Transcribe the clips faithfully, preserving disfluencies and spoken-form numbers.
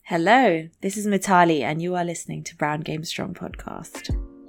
Hello, this is Mitali and you are listening to Brown Game Strong podcast.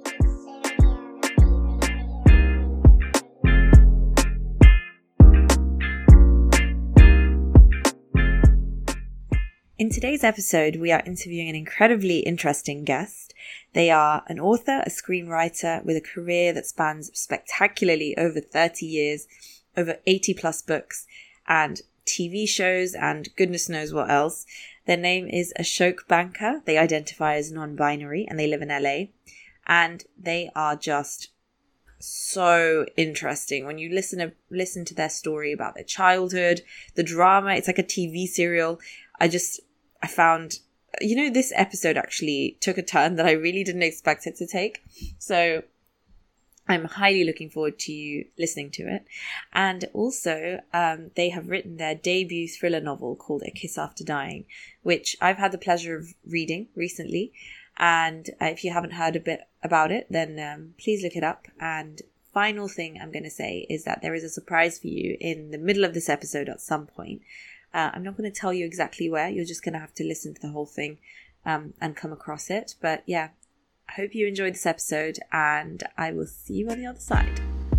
In today's episode, we are interviewing an incredibly interesting guest. They are an author, a screenwriter with a career that spans spectacularly over thirty years, over eighty plus books, and T V shows, and goodness knows what else. Their name is Ashok Banka. They identify as non-binary and they live in L A. And they are just so interesting. When you listen to, listen to their story about their childhood, the drama, it's like a T V serial. I just, I found, you know, this episode actually took a turn that I really didn't expect it to take. So I'm highly looking forward to you listening to it. And also, um, they have written their debut thriller novel called A Kiss After Dying, which I've had the pleasure of reading recently. And uh, if you haven't heard a bit about it, then um, please look it up. And final thing I'm going to say is that there is a surprise for you in the middle of this episode at some point. Uh, I'm not going to tell you exactly where. You're just going to have to listen to the whole thing um, and come across it. But yeah. I hope you enjoyed this episode and I will see you on the other side.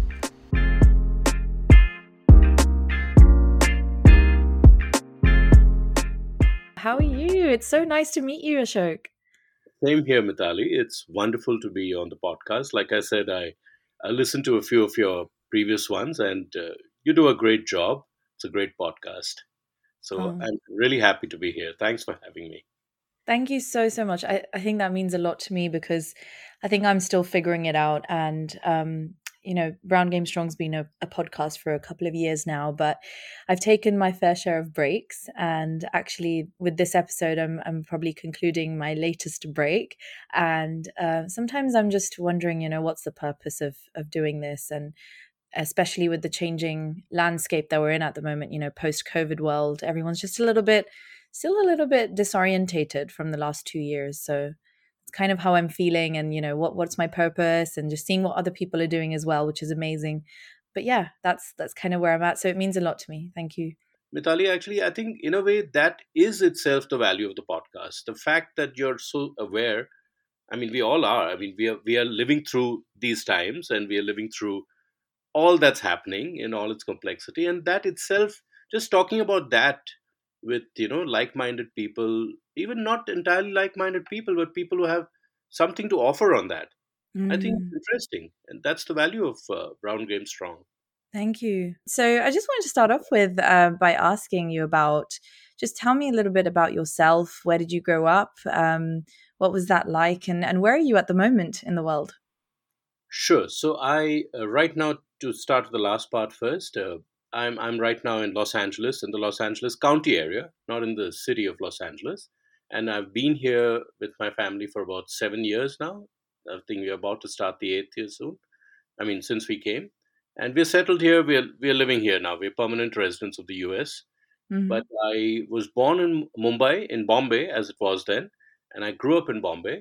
How are you? It's so nice to meet you, Ashok. Same here, Mitali. It's wonderful to be on the podcast. Like I said, I, I listened to a few of your previous ones and uh, you do a great job. It's a great podcast. So Oh, I'm really happy to be here. Thanks for having me. thank you so, so much. I, I think that means a lot to me because I think I'm still figuring it out. And, um, you know, Brown Game Strong's been a, a podcast for a couple of years now, but I've taken my fair share of breaks. And actually, with this episode, I'm I'm probably concluding my latest break. And uh, sometimes I'm just wondering, you know, what's the purpose of of doing this? And especially with the changing landscape that we're in at the moment, you know, post-COVID world, everyone's just a little bit, still a little bit disorientated from the last two years. So it's kind of how I'm feeling and, you know, what what's my purpose and just seeing what other people are doing as well, which is amazing. But yeah, that's that's kind of where I'm at. So it means a lot to me. Thank you. Mitali, actually, I think in a way that is itself the value of the podcast. The fact that you're so aware. I mean, we all are. I mean, we are we are living through these times and we are living through all that's happening in all its complexity, and that itself, just talking about that with you know like-minded people, even not entirely like-minded people, but people who have something to offer on that, I think Mm, it's interesting, and that's the value of uh, Brown Game Strong. thank you. So I just wanted to start off with uh, by asking you about, just tell me a little bit about yourself. Where did you grow up? Um, what was that like? And, and where are you at the moment in the world? Sure. So I uh, right now, to start with the last part first, uh, I'm I'm right now in Los Angeles, in the Los Angeles County area, not in the city of Los Angeles, and I've been here with my family for about seven years now. I think we're about to start the eighth year soon. I mean, since we came, and we're settled here. We're we're living here now. We're permanent residents of the U S. But Mm-hmm. I was born in Mumbai, in Bombay, as it was then, and I grew up in Bombay.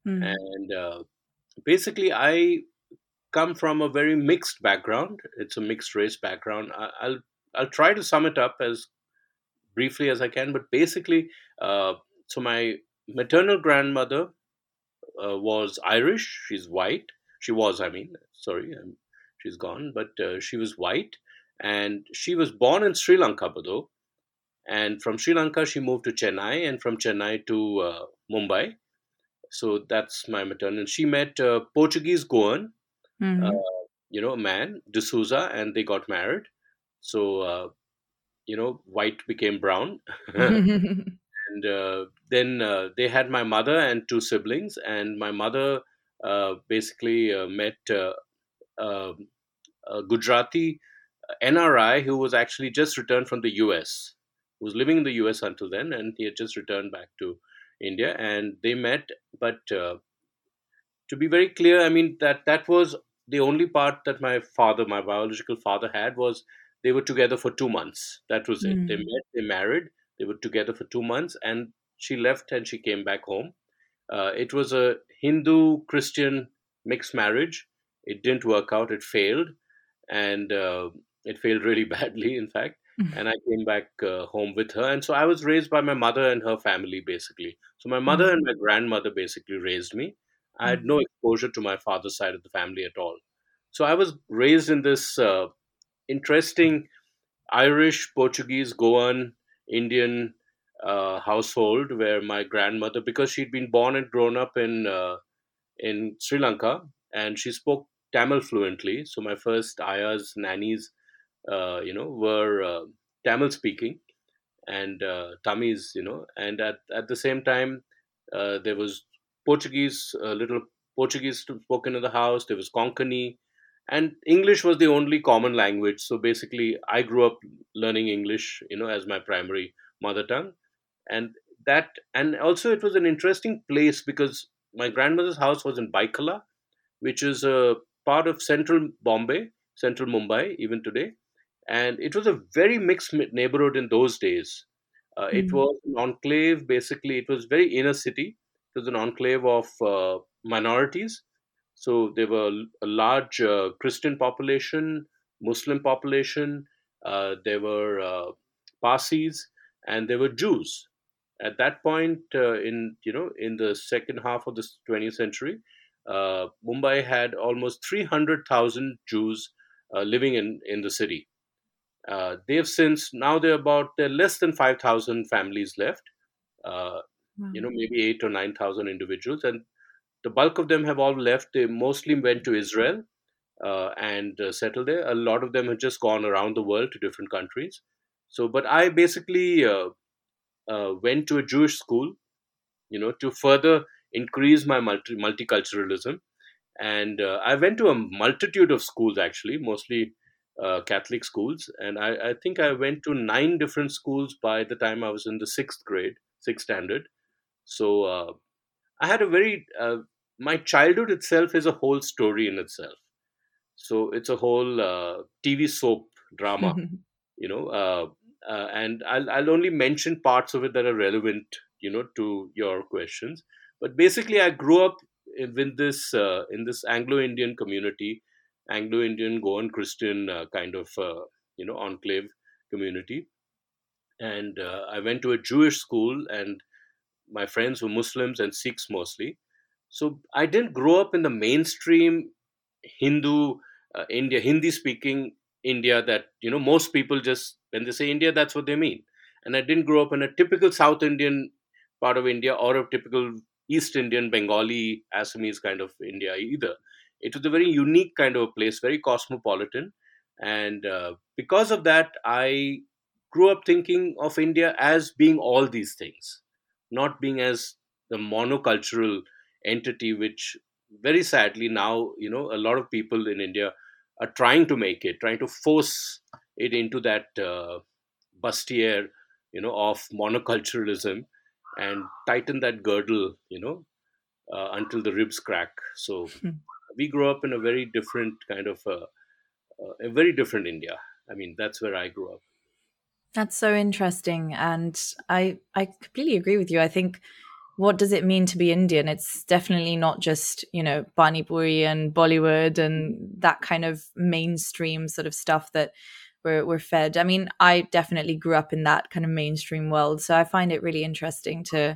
And uh, basically, I come from a very mixed background. It's a mixed race background. I, I'll I'll try to sum it up as briefly as I can. But basically, uh, so my maternal grandmother uh, was Irish. She's white. She was, I mean, sorry, um, she's gone, but uh, she was white, and she was born in Sri Lanka, though. And from Sri Lanka, she moved to Chennai, and from Chennai to uh, Mumbai. So that's my maternal. She met a Portuguese Goan, uh, Mm-hmm. you know, a man, D'Souza, and they got married. So, uh, you know, white became brown. And uh, then uh, they had my mother and two siblings. And my mother uh, basically uh, met uh, uh, a Gujarati N R I who was actually just returned from the U S, who was living in the U S until then, and he had just returned back to India. And they met, but uh, to be very clear, I mean that that was the only part that my father, my biological father, had was they were together for two months. That was it. They Mm. met, they married, they were together for two months, and she left and she came back home. Uh, it was a Hindu Christian mixed marriage. It didn't work out. It failed, and uh, it failed really badly, in fact. and I came back uh, home with her. And so I was raised by my mother and her family, basically. So my mother Mm, and my grandmother basically raised me. I had mm, no exposure to my father's side of the family at all. So I was raised in this uh, interesting Irish, Portuguese, Goan, Indian uh, household where my grandmother, because she'd been born and grown up in uh, in Sri Lanka, and she spoke Tamil fluently. So my first ayahs, nannies, uh, you know, were uh, Tamil speaking and uh, Tamils, you know, and at, at the same time, uh, there was Portuguese, a little Portuguese spoken in the house. There was Konkani, and English was the only common language. So basically, I grew up learning English, you know, as my primary mother tongue, and that, and also it was an interesting place because my grandmother's house was in Baikala, which is a part of central Bombay, central Mumbai, even today. And it was a very mixed mi- neighborhood in those days. Uh, it mm, was an enclave, basically, it was very inner city. It was an enclave of uh, minorities. So there were a large uh, Christian population, Muslim population, uh, there were uh, Parsis, and there were Jews. At that point, uh, in you know, in the second half of the twentieth century, uh, Mumbai had almost three hundred thousand Jews uh, living in, in the city. Uh, they've since now they're about they're less than five thousand families left. Uh, wow. you know, maybe eight or nine thousand individuals, and the bulk of them have all left. They mostly went to Israel uh, and uh, settled there. A lot of them have just gone around the world to different countries. So, but I basically uh, uh, went to a Jewish school, you know, to further increase my multi- multiculturalism. And uh, I went to a multitude of schools, actually, mostly uh, Catholic schools. And I, I think I went to nine different schools by the time I was in the sixth grade, sixth standard. So uh, I had a very, uh, my childhood itself is a whole story in itself. So it's a whole uh, T V soap drama, you know, uh, uh, and I'll, I'll only mention parts of it that are relevant, you know, to your questions. But basically, I grew up in in this uh, in this Anglo-Indian community, Anglo-Indian Goan Christian uh, kind of uh, you know, enclave community, and uh, I went to a Jewish school, and my friends were Muslims and Sikhs mostly. So I didn't grow up in the mainstream Hindu uh, India, Hindi speaking India that, you know, most people just, when they say India, that's what they mean. And I didn't grow up in a typical South Indian part of India or a typical East Indian, Bengali, Assamese kind of India either. It was a very unique kind of a place, very cosmopolitan. And uh, because of that, I grew up thinking of India as being all these things, not being as the monocultural entity, which very sadly now, you know, a lot of people in India are trying to make it, trying to force it into that uh, bustier, you know, of monoculturalism and tighten that girdle, you know, uh, until the ribs crack. So we grew up in a very different kind of uh, uh, a very different India. I mean, that's where I grew up. That's so interesting. And I I completely agree with you. I think what does it mean to be Indian? It's definitely not just, you know, Pani Puri and Bollywood and that kind of mainstream sort of stuff that we're, we're fed. I mean, I definitely grew up in that kind of mainstream world. So I find it really interesting to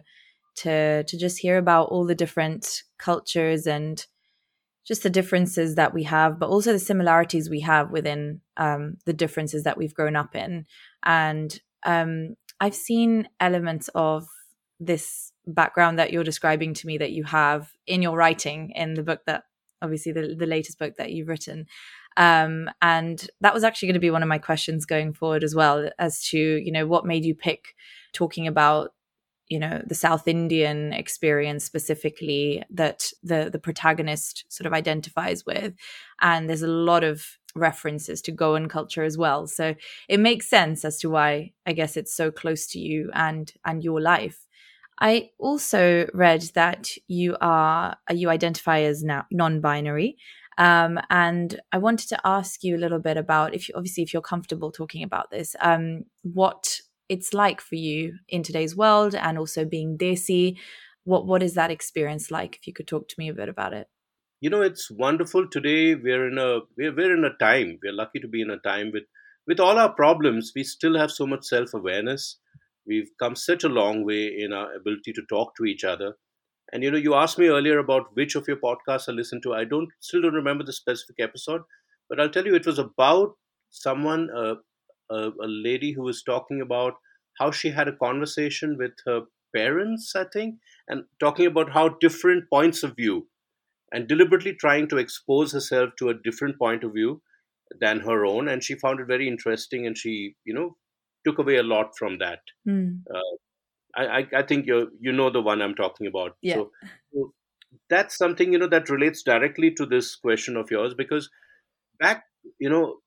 to to just hear about all the different cultures and just the differences that we have, but also the similarities we have within um, the differences that we've grown up in. And um, I've seen elements of this background that you're describing to me that you have in your writing in the book that obviously the, the latest book that you've written. Um, and that was actually going to be one of my questions going forward as well, as to, you know, what made you pick talking about, you know, the South Indian experience specifically that the the protagonist sort of identifies with. And there's a lot of references to Goan culture as well, so it makes sense as to why I guess it's so close to you and and your life. I also read that you are you identify as now non-binary, um, and I wanted to ask you a little bit about, if you, obviously if you're comfortable talking about this, um, what it's like for you in today's world, and also being Desi. What what is that experience like? If you could talk to me a bit about it. You know, it's wonderful today. We're in a we're, we're in a time. We're lucky to be in a time with with all our problems, we still have so much self awareness. We've come such a long way in our ability to talk to each other. And you know, you asked me earlier about which of your podcasts I listened to. I don't still don't remember the specific episode, but I'll tell you it was about someone, uh, a, a lady who was talking about how she had a conversation with her parents, I think, and talking about how different points of view, and deliberately trying to expose herself to a different point of view than her own. And she found it very interesting, and she, you know, took away a lot from that. Mm. Uh, I, I I think you you know the one I'm talking about. Yeah. So, so that's something, you know, that relates directly to this question of yours, because back, you know,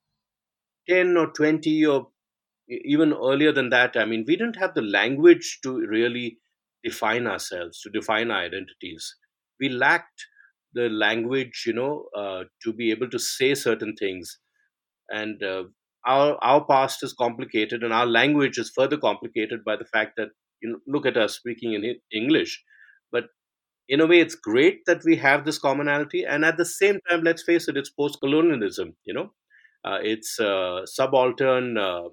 ten or twenty or e- even earlier than that, I mean, we didn't have the language to really define ourselves, to define our identities. We lacked the language, you know, uh, to be able to say certain things. And uh, our our past is complicated, and our language is further complicated by the fact that, you know, look at us speaking in E- English. But in a way, it's great that we have this commonality, and at the same time, let's face it, it's post-colonialism. You know, uh, it's uh, subaltern, uh,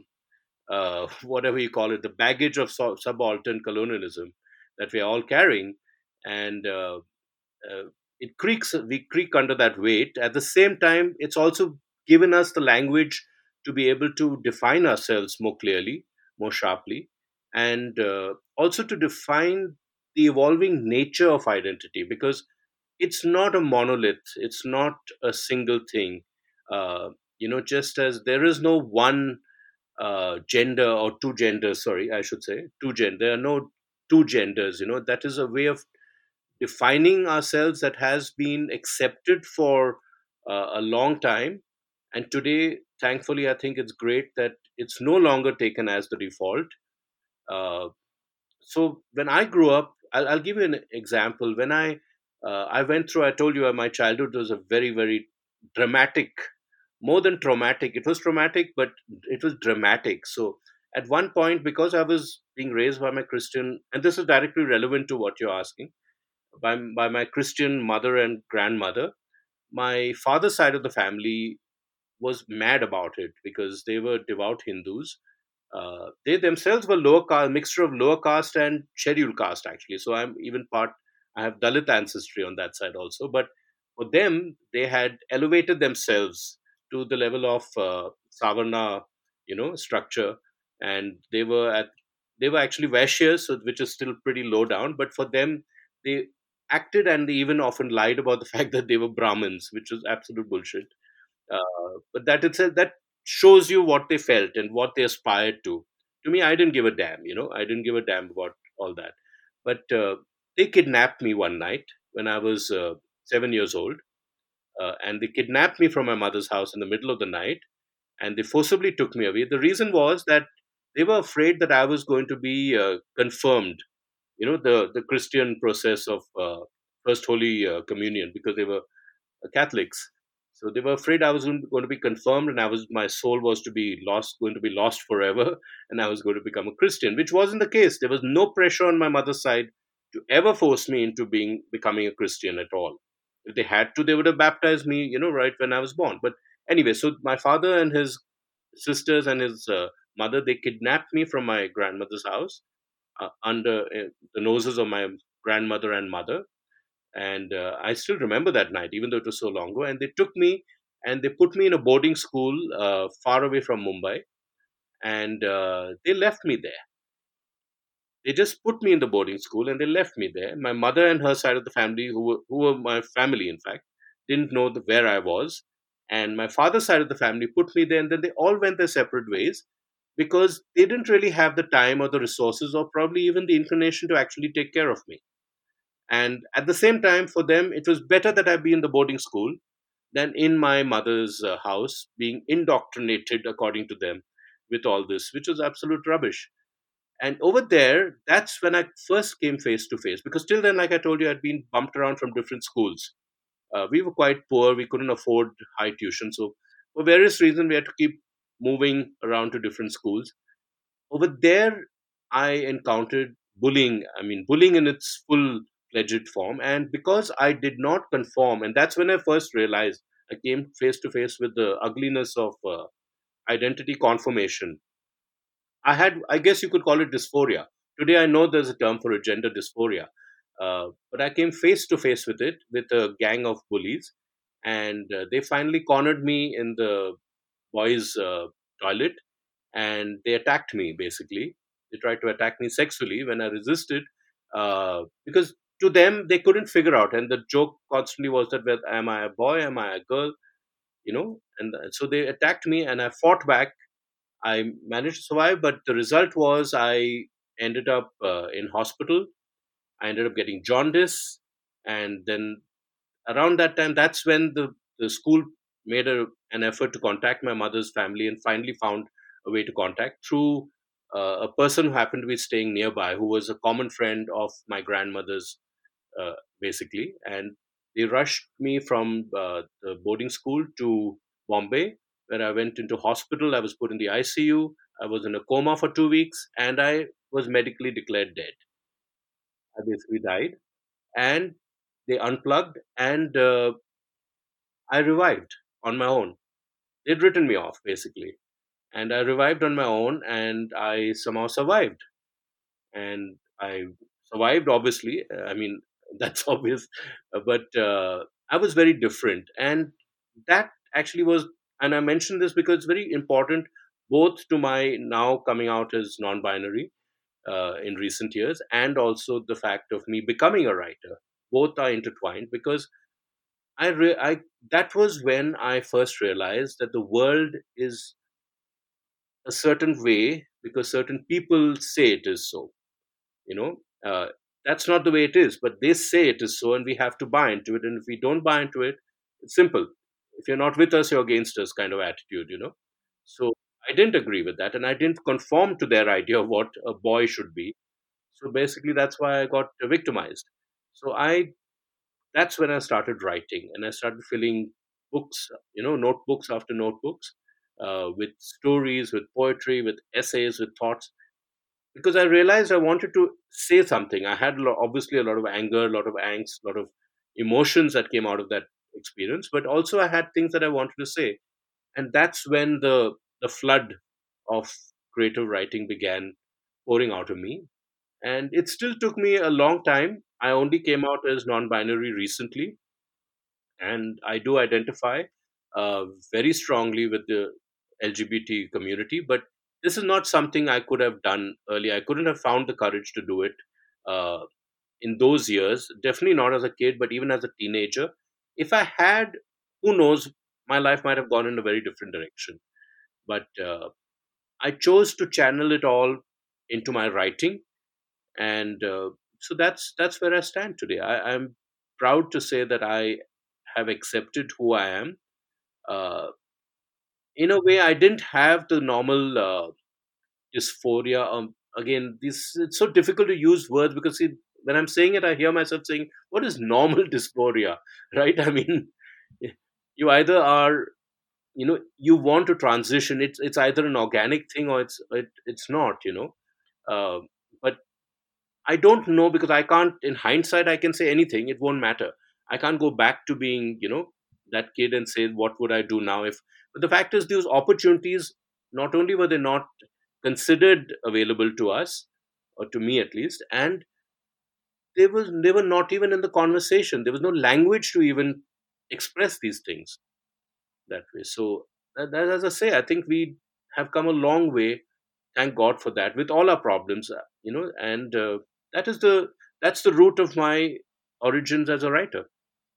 uh, whatever you call it, the baggage of su- subaltern colonialism that we are all carrying, and uh, uh, it creaks we creak under that weight. At the same time, it's also given us the language to be able to define ourselves more clearly, more sharply, and uh, also to define the evolving nature of identity, because it's not a monolith, it's not a single thing. uh, you know, just as there is no one uh, gender, or two genders, sorry, I should say two gender there are no two genders. You know, that is a way of defining ourselves that has been accepted for uh, a long time. And today, thankfully, I think it's great that it's no longer taken as the default. Uh, so when I grew up, I'll, I'll give you an example. When I uh, I went through, I told you, uh, my childhood was a very, very dramatic, more than traumatic. It was traumatic, but it was dramatic. So at one point, because I was being raised by my Christian, and this is directly relevant to what you're asking, by, by my Christian mother and grandmother, my father's side of the family was mad about it because they were devout Hindus. Uh, they themselves were lower caste, mixture of lower caste and scheduled caste, actually. So I'm even part, I have Dalit ancestry on that side also. But for them, they had elevated themselves to the level of uh, Savarna, you know, structure. And they were at, they were actually Vaishyas, so, which is still pretty low down. But for them, they acted, and they even often lied about the fact that they were Brahmins, which was absolute bullshit. Uh, but that itself, that shows you what they felt and what they aspired to. To me, I didn't give a damn. You know, I didn't give a damn about all that. But uh, they kidnapped me one night when I was uh, seven years old, uh, and they kidnapped me from my mother's house in the middle of the night, and they forcibly took me away. The reason was that they were afraid that I was going to be uh, confirmed. You know, the the Christian process of uh, First Holy uh, Communion, because they were uh, Catholics. So they were afraid I was going to be confirmed, and I was my soul was to be lost, going to be lost forever, and I was going to become a Christian, which wasn't the case. There was no pressure on my mother's side to ever force me into being becoming a Christian at all. If they had to, they would have baptized me, you know, right when I was born. But anyway, so my father and his sisters and his uh, mother, they kidnapped me from my grandmother's house uh, under uh, the noses of my grandmother and mother. And uh, I still remember that night, even though it was so long ago. And they took me and they put me in a boarding school uh, far away from Mumbai, and uh, they left me there. They just put me in the boarding school and they left me there. My mother and her side of the family, who were, who were my family, in fact, didn't know the, where I was. And my father's side of the family put me there, and then they all went their separate ways because they didn't really have the time or the resources or probably even the inclination to actually take care of me. And at the same time, for them, it was better that I be in the boarding school than in my mother's uh, house being indoctrinated, according to them, with all this, which was absolute rubbish. And over there, that's when I first came face to face, because till then, like I told you, I'd been bumped around from different schools. Uh, we were quite poor, we couldn't afford high tuition. So, for various reasons, we had to keep moving around to different schools. Over there, I encountered bullying. I mean, bullying in its full fledged form. And because I did not conform, and that's when I first realized, I came face to face with the ugliness of uh, identity confirmation. I had, I guess you could call it dysphoria. Today I know there's a term for it, gender dysphoria. Uh, but I came face to face with it with a gang of bullies, and uh, they finally cornered me in the boys' uh, toilet, and they attacked me basically. They tried to attack me sexually when I resisted, uh, because to them they couldn't figure out, and the joke constantly was that, well, am I a boy, am I a girl, you know? And uh, so they attacked me, and I fought back. I managed to survive, but the result was I ended up uh, in hospital. I ended up getting jaundice, and then around that time, that's when the, the school made a, an effort to contact my mother's family, and finally found a way to contact through uh, a person who happened to be staying nearby, who was a common friend of my grandmother's, uh, basically. And they rushed me from uh, the boarding school to Bombay, where I went into hospital. I was put in the I C U. I was in a coma for two weeks, and I was medically declared dead. I basically died, and they unplugged, and uh, I revived on my own. They'd written me off basically, and I revived on my own, and I somehow survived. And I survived, obviously. I mean, that's obvious, uh, but uh, I was very different, and that actually was. And I mention this because it's very important, both to my now coming out as non-binary uh, in recent years, and also the fact of me becoming a writer. Both are intertwined because I, re- I that was when I first realized that the world is a certain way because certain people say it is so. You know, uh, that's not the way it is, but they say it is so, and we have to buy into it. And if we don't buy into it, it's simple. If you're not with us, you're against us, kind of attitude. You know, so I didn't agree with that, and I didn't conform to their idea of what a boy should be. So basically, that's why I got victimized. So I that's when I started writing, and I started filling books, you know, notebooks after notebooks, uh, with stories, with poetry, with essays, with thoughts, because I realized I wanted to say something. I had a lot, obviously a lot of anger, a lot of angst, a lot of emotions that came out of that experience, but also I had things that I wanted to say, and that's when the the flood of creative writing began pouring out of me. And it still took me a long time. I only came out as non-binary recently, and I do identify uh, very strongly with the L G B T community. But this is not something I could have done earlier. I couldn't have found the courage to do it uh, in those years. Definitely not as a kid, but even as a teenager. If I had, who knows, my life might have gone in a very different direction. But uh, I chose to channel it all into my writing, and uh, so that's that's where I stand today. I, I'm proud to say that I have accepted who I am. Uh, in a way, I didn't have the normal uh, dysphoria. Um, again, this it's so difficult to use words because see, when I'm saying it, I hear myself saying, "What is normal dysphoria?" Right? I mean, you either are, you know, you want to transition. It's it's either an organic thing or it's it, it's not. You know, uh, but I don't know because I can't. In hindsight, I can say anything. It won't matter. I can't go back to being, you know, that kid and say, what would I do now if? But the fact is, these opportunities not only were they not considered available to us, or to me at least, and they was they were not even in the conversation. There was no language to even express these things that way. So, that, that, as I say, I think we have come a long way, thank God for that, with all our problems, uh, you know, and uh, that is the that's the root of my origins as a writer.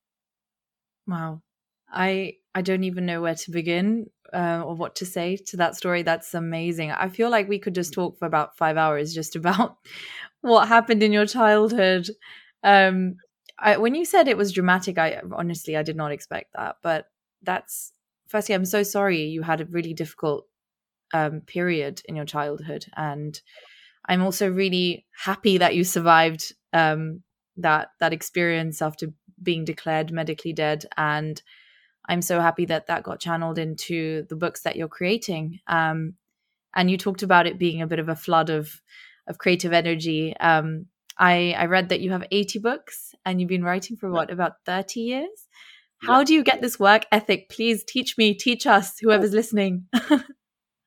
Wow. I I don't even know where to begin uh, or what to say to that story. That's amazing. I feel like we could just talk for about five hours just about what happened in your childhood. Um, I, when you said it was dramatic, I honestly I did not expect that. But that's firstly, I'm so sorry you had a really difficult um, period in your childhood, and I'm also really happy that you survived um, that that experience after being declared medically dead. And I'm so happy that that got channeled into the books that you're creating. Um, and you talked about it being a bit of a flood of of creative energy. Um, I, I read that you have eighty books and you've been writing for what, about thirty years? How Yeah. do you get this work ethic? Please teach me, teach us, whoever's listening.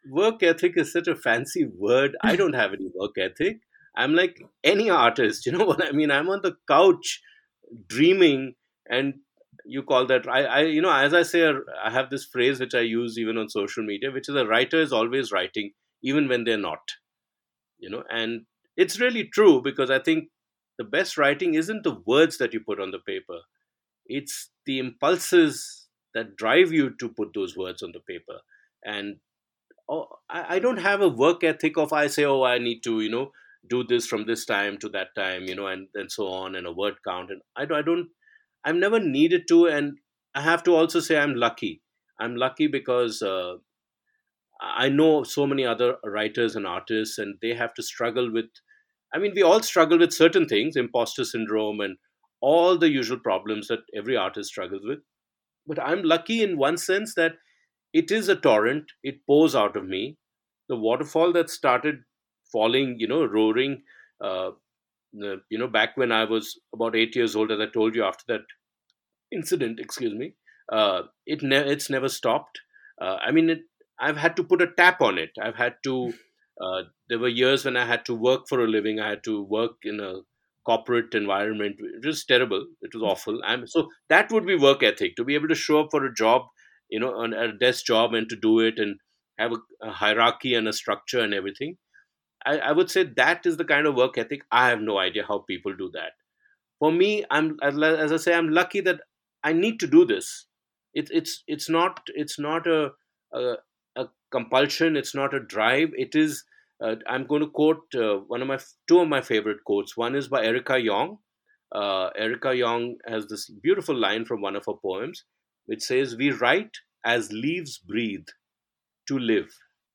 work ethic is such a fancy word. I don't have any work ethic. I'm like any artist. You know what I mean? I'm on the couch dreaming, and you call that? I, I, you know, as I say, I have this phrase which I use even on social media, which is a writer is always writing, even when they're not. You know, and it's really true because I think the best writing isn't the words that you put on the paper. It's the impulses that drive you to put those words on the paper. And oh, I, I don't have a work ethic of I say, oh, I need to, you know, do this from this time to that time, you know, and, and so on, and a word count. And I, don't- I don't, I've never needed to. And I have to also say I'm lucky. I'm lucky because uh, I know so many other writers and artists, and they have to struggle with, I mean, we all struggle with certain things, imposter syndrome and all the usual problems that every artist struggles with. But I'm lucky in one sense that it is a torrent. It pours out of me. The waterfall that started falling, you know, roaring, uh, the- you know, back when I was about eight years old, as I told you after that incident, excuse me, uh, it ne- it's never stopped. Uh, I mean, it, I've had to put a tap on it. I've had to. Uh, there were years when I had to work for a living. I had to work in a corporate environment. It was terrible. It was awful. I'm so that would be work ethic to be able to show up for a job, you know, on a desk job and to do it and have a, a hierarchy and a structure and everything. I, I would say that is the kind of work ethic. I have no idea how people do that. For me, I'm as as I say, I'm lucky that I need to do this. It's it's it's not it's not a, a a compulsion. It's not a drive. It is. Uh, I'm going to quote uh, one of my two of my favorite quotes. One is by Erica Yong. Uh, Erica Yong has this beautiful line from one of her poems, which says, "We write as leaves breathe to live."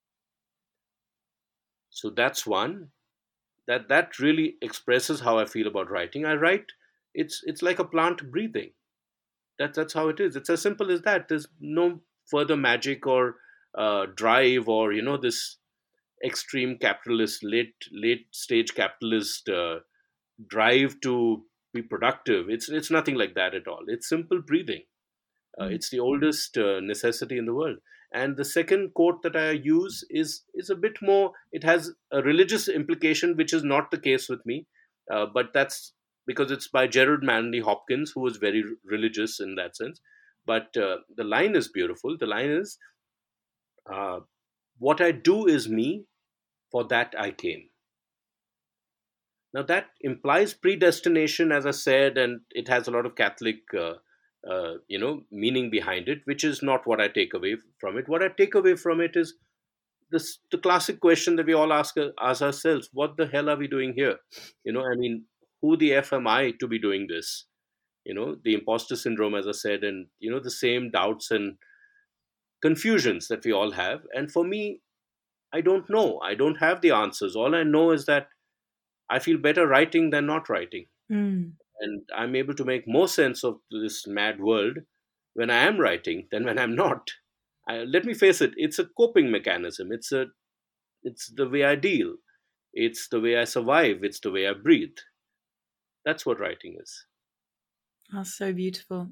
So that's one. That that really expresses how I feel about writing. I write. It's it's like a plant breathing. That, that's how it is. It's as simple as that. There's no further magic or uh, drive or you know this extreme capitalist, late late stage capitalist uh, drive to be productive. It's it's nothing like that at all. It's simple breathing. Uh, Mm. it's the oldest uh, necessity in the world. And the second quote that I use is is a bit more. It has a religious implication, which is not the case with me. Uh, but that's because it's by Gerald Manley Hopkins, who was very religious in that sense. But uh, the line is beautiful. The line is, uh, "What I do is me. For that I came." Now that implies predestination, as I said, and it has a lot of Catholic, uh, uh, you know, meaning behind it, which is not what I take away from it. What I take away from it is this: the classic question that we all ask, uh, ask ourselves: What the hell are we doing here? You know, I mean, who the f am I to be doing this? You know, the imposter syndrome, as I said, and you know, the same doubts and confusions that we all have. And for me, I don't know. I don't have the answers. All I know is that I feel better writing than not writing, Mm. and I'm able to make more sense of this mad world when I am writing than when I'm not. I, let me face it, it's a coping mechanism. It's a it's the way I deal. It's the way I survive. It's the way I breathe. That's what writing is. That's so beautiful.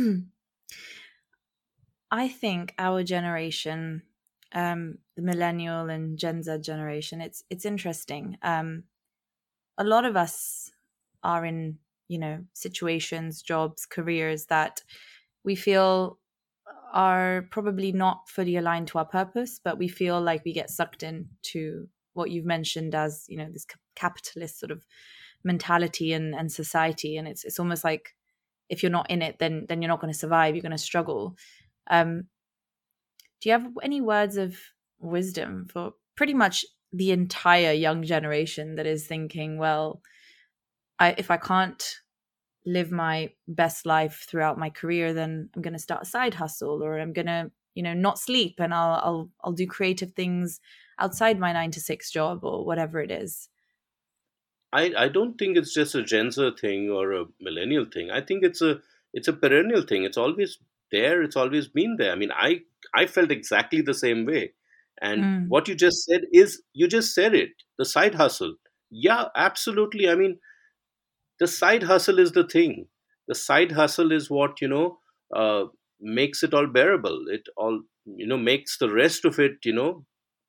I think our generation, um, the millennial and Gen Z generation, it's it's interesting. Um, a lot of us are in, you know, situations, jobs, careers that we feel are probably not fully aligned to our purpose, but we feel like we get sucked into what you've mentioned as, you know, this capitalist sort of mentality and, and society. And it's it's almost like if you're not in it, then then you're not going to survive. You're going to struggle. Um, do you have any words of wisdom for pretty much the entire young generation that is thinking, well, I, if I can't live my best life throughout my career, then I'm going to start a side hustle, or I'm going to, you know, not sleep, and I'll I'll I'll do creative things outside my nine to six job or whatever it is. I, I don't think it's just a Gen Z thing or a millennial thing. I think it's a it's a perennial thing. It's always there. It's always been there. I mean, I I felt exactly the same way. And Mm. what you just said is you just said it. The side hustle. Yeah, absolutely. I mean, the side hustle is the thing. The side hustle is what you know uh, makes it all bearable. It all you know makes the rest of it you know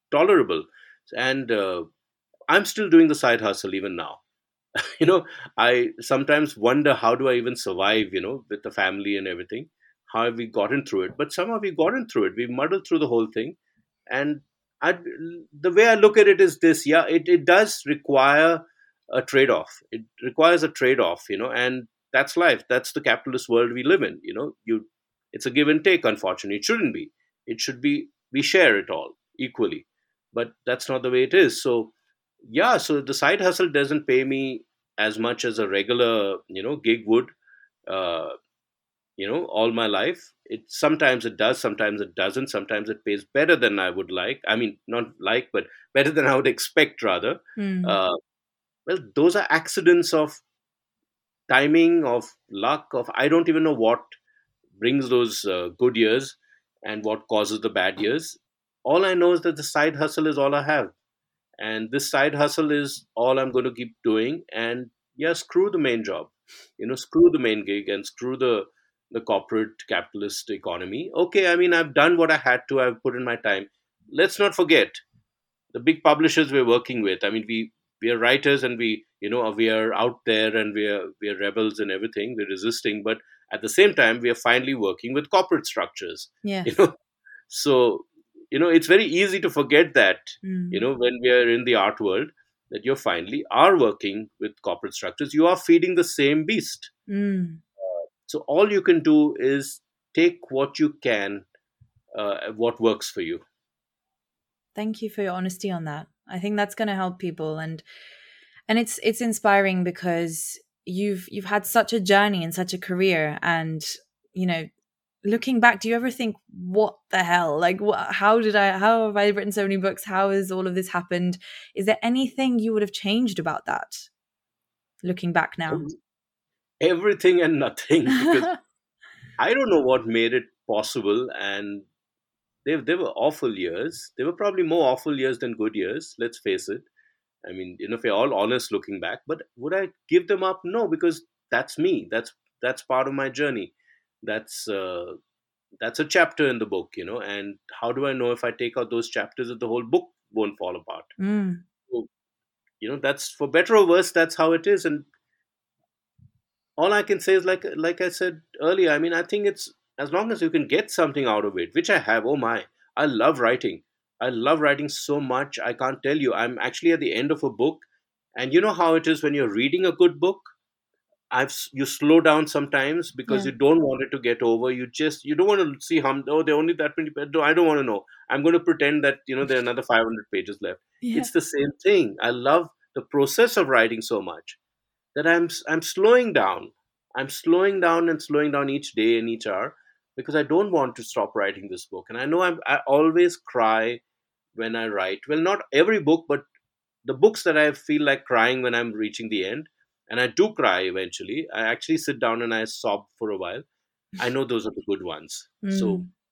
tolerable. And uh, I'm still doing the side hustle even now. you know, I sometimes wonder, how do I even survive, you know, with the family and everything? How have we gotten through it? But somehow we've gotten through it. We've muddled through the whole thing. And I, the way I look at it is this: yeah, it, it does require a trade off. It requires a trade off, you know, and that's life. That's the capitalist world we live in. You know, you it's a give and take. Unfortunately, it shouldn't be. It should be we share it all equally, but that's not the way it is. So yeah, so the side hustle doesn't pay me as much as a regular, you know, gig would. Uh, you know, all my life. It sometimes it does, sometimes it doesn't. Sometimes it pays better than I would like. I mean, not like, but better than I would expect, rather. Mm. Uh, well, those are accidents of timing, of luck, of I don't even know what brings those uh, good years and what causes the bad years. All I know is that the side hustle is all I have, and this side hustle is all I'm going to keep doing. And yeah, screw the main job, you know, screw the main gig, and screw the the corporate capitalist economy. Okay, I mean, I've done what I had to. I've put in my time. Let's not forget the big publishers we're working with. I mean, we we are writers, and we, you know, we are out there, and we are we are rebels and everything. We're resisting, but at the same time, we are finally working with corporate structures. You Yes. know, so, you know, it's very easy to forget that, you Mm. know, when we are in the art world, that you finally are working with corporate structures. You are feeding the same beast. Mm. So all you can do is take what you can, uh, what works for you. Thank you for your honesty on that. I think that's going to help people, and and it's it's inspiring because you've you've had such a journey and such a career, and you know, looking back, do you ever think, what the hell? Like, what, how did I, how have I written so many books? How has all of this happened? Is there anything you would have changed about that, looking back now? Everything and nothing, because I don't know what made it possible. And they, they were awful years. They were probably more awful years than good years, let's face it. I mean, you know, if we're all honest looking back, but would I give them up? No, because that's me. That's that's part of my journey. That's uh, that's a chapter in the book, you know. And how do I know, if I take out those chapters, that the whole book won't fall apart? Mm. So, you know, that's, for better or worse, that's how it is. And all I can say is, like like I said earlier. I mean, I think it's, as long as you can get something out of it, which I have. Oh my, I love writing. I love writing so much. I can't tell you. I'm actually at the end of a book, and you know how it is when you're reading a good book. I've you slow down sometimes because Yeah. you don't want it to get over. You just you don't want to see how, oh, there are only that many pages. No, I don't want to know. I'm going to pretend that, you know, there are another five hundred pages left. Yeah. It's the same thing. I love the process of writing so much that I'm I'm slowing down. I'm slowing down and slowing down each day and each hour, because I don't want to stop writing this book. And I know I'm, I always cry when I write. Well, not every book, but the books that I feel like crying when I'm reaching the end, and I do cry eventually. I actually sit down and I sob for a while. I know those are the good ones. So, Mm.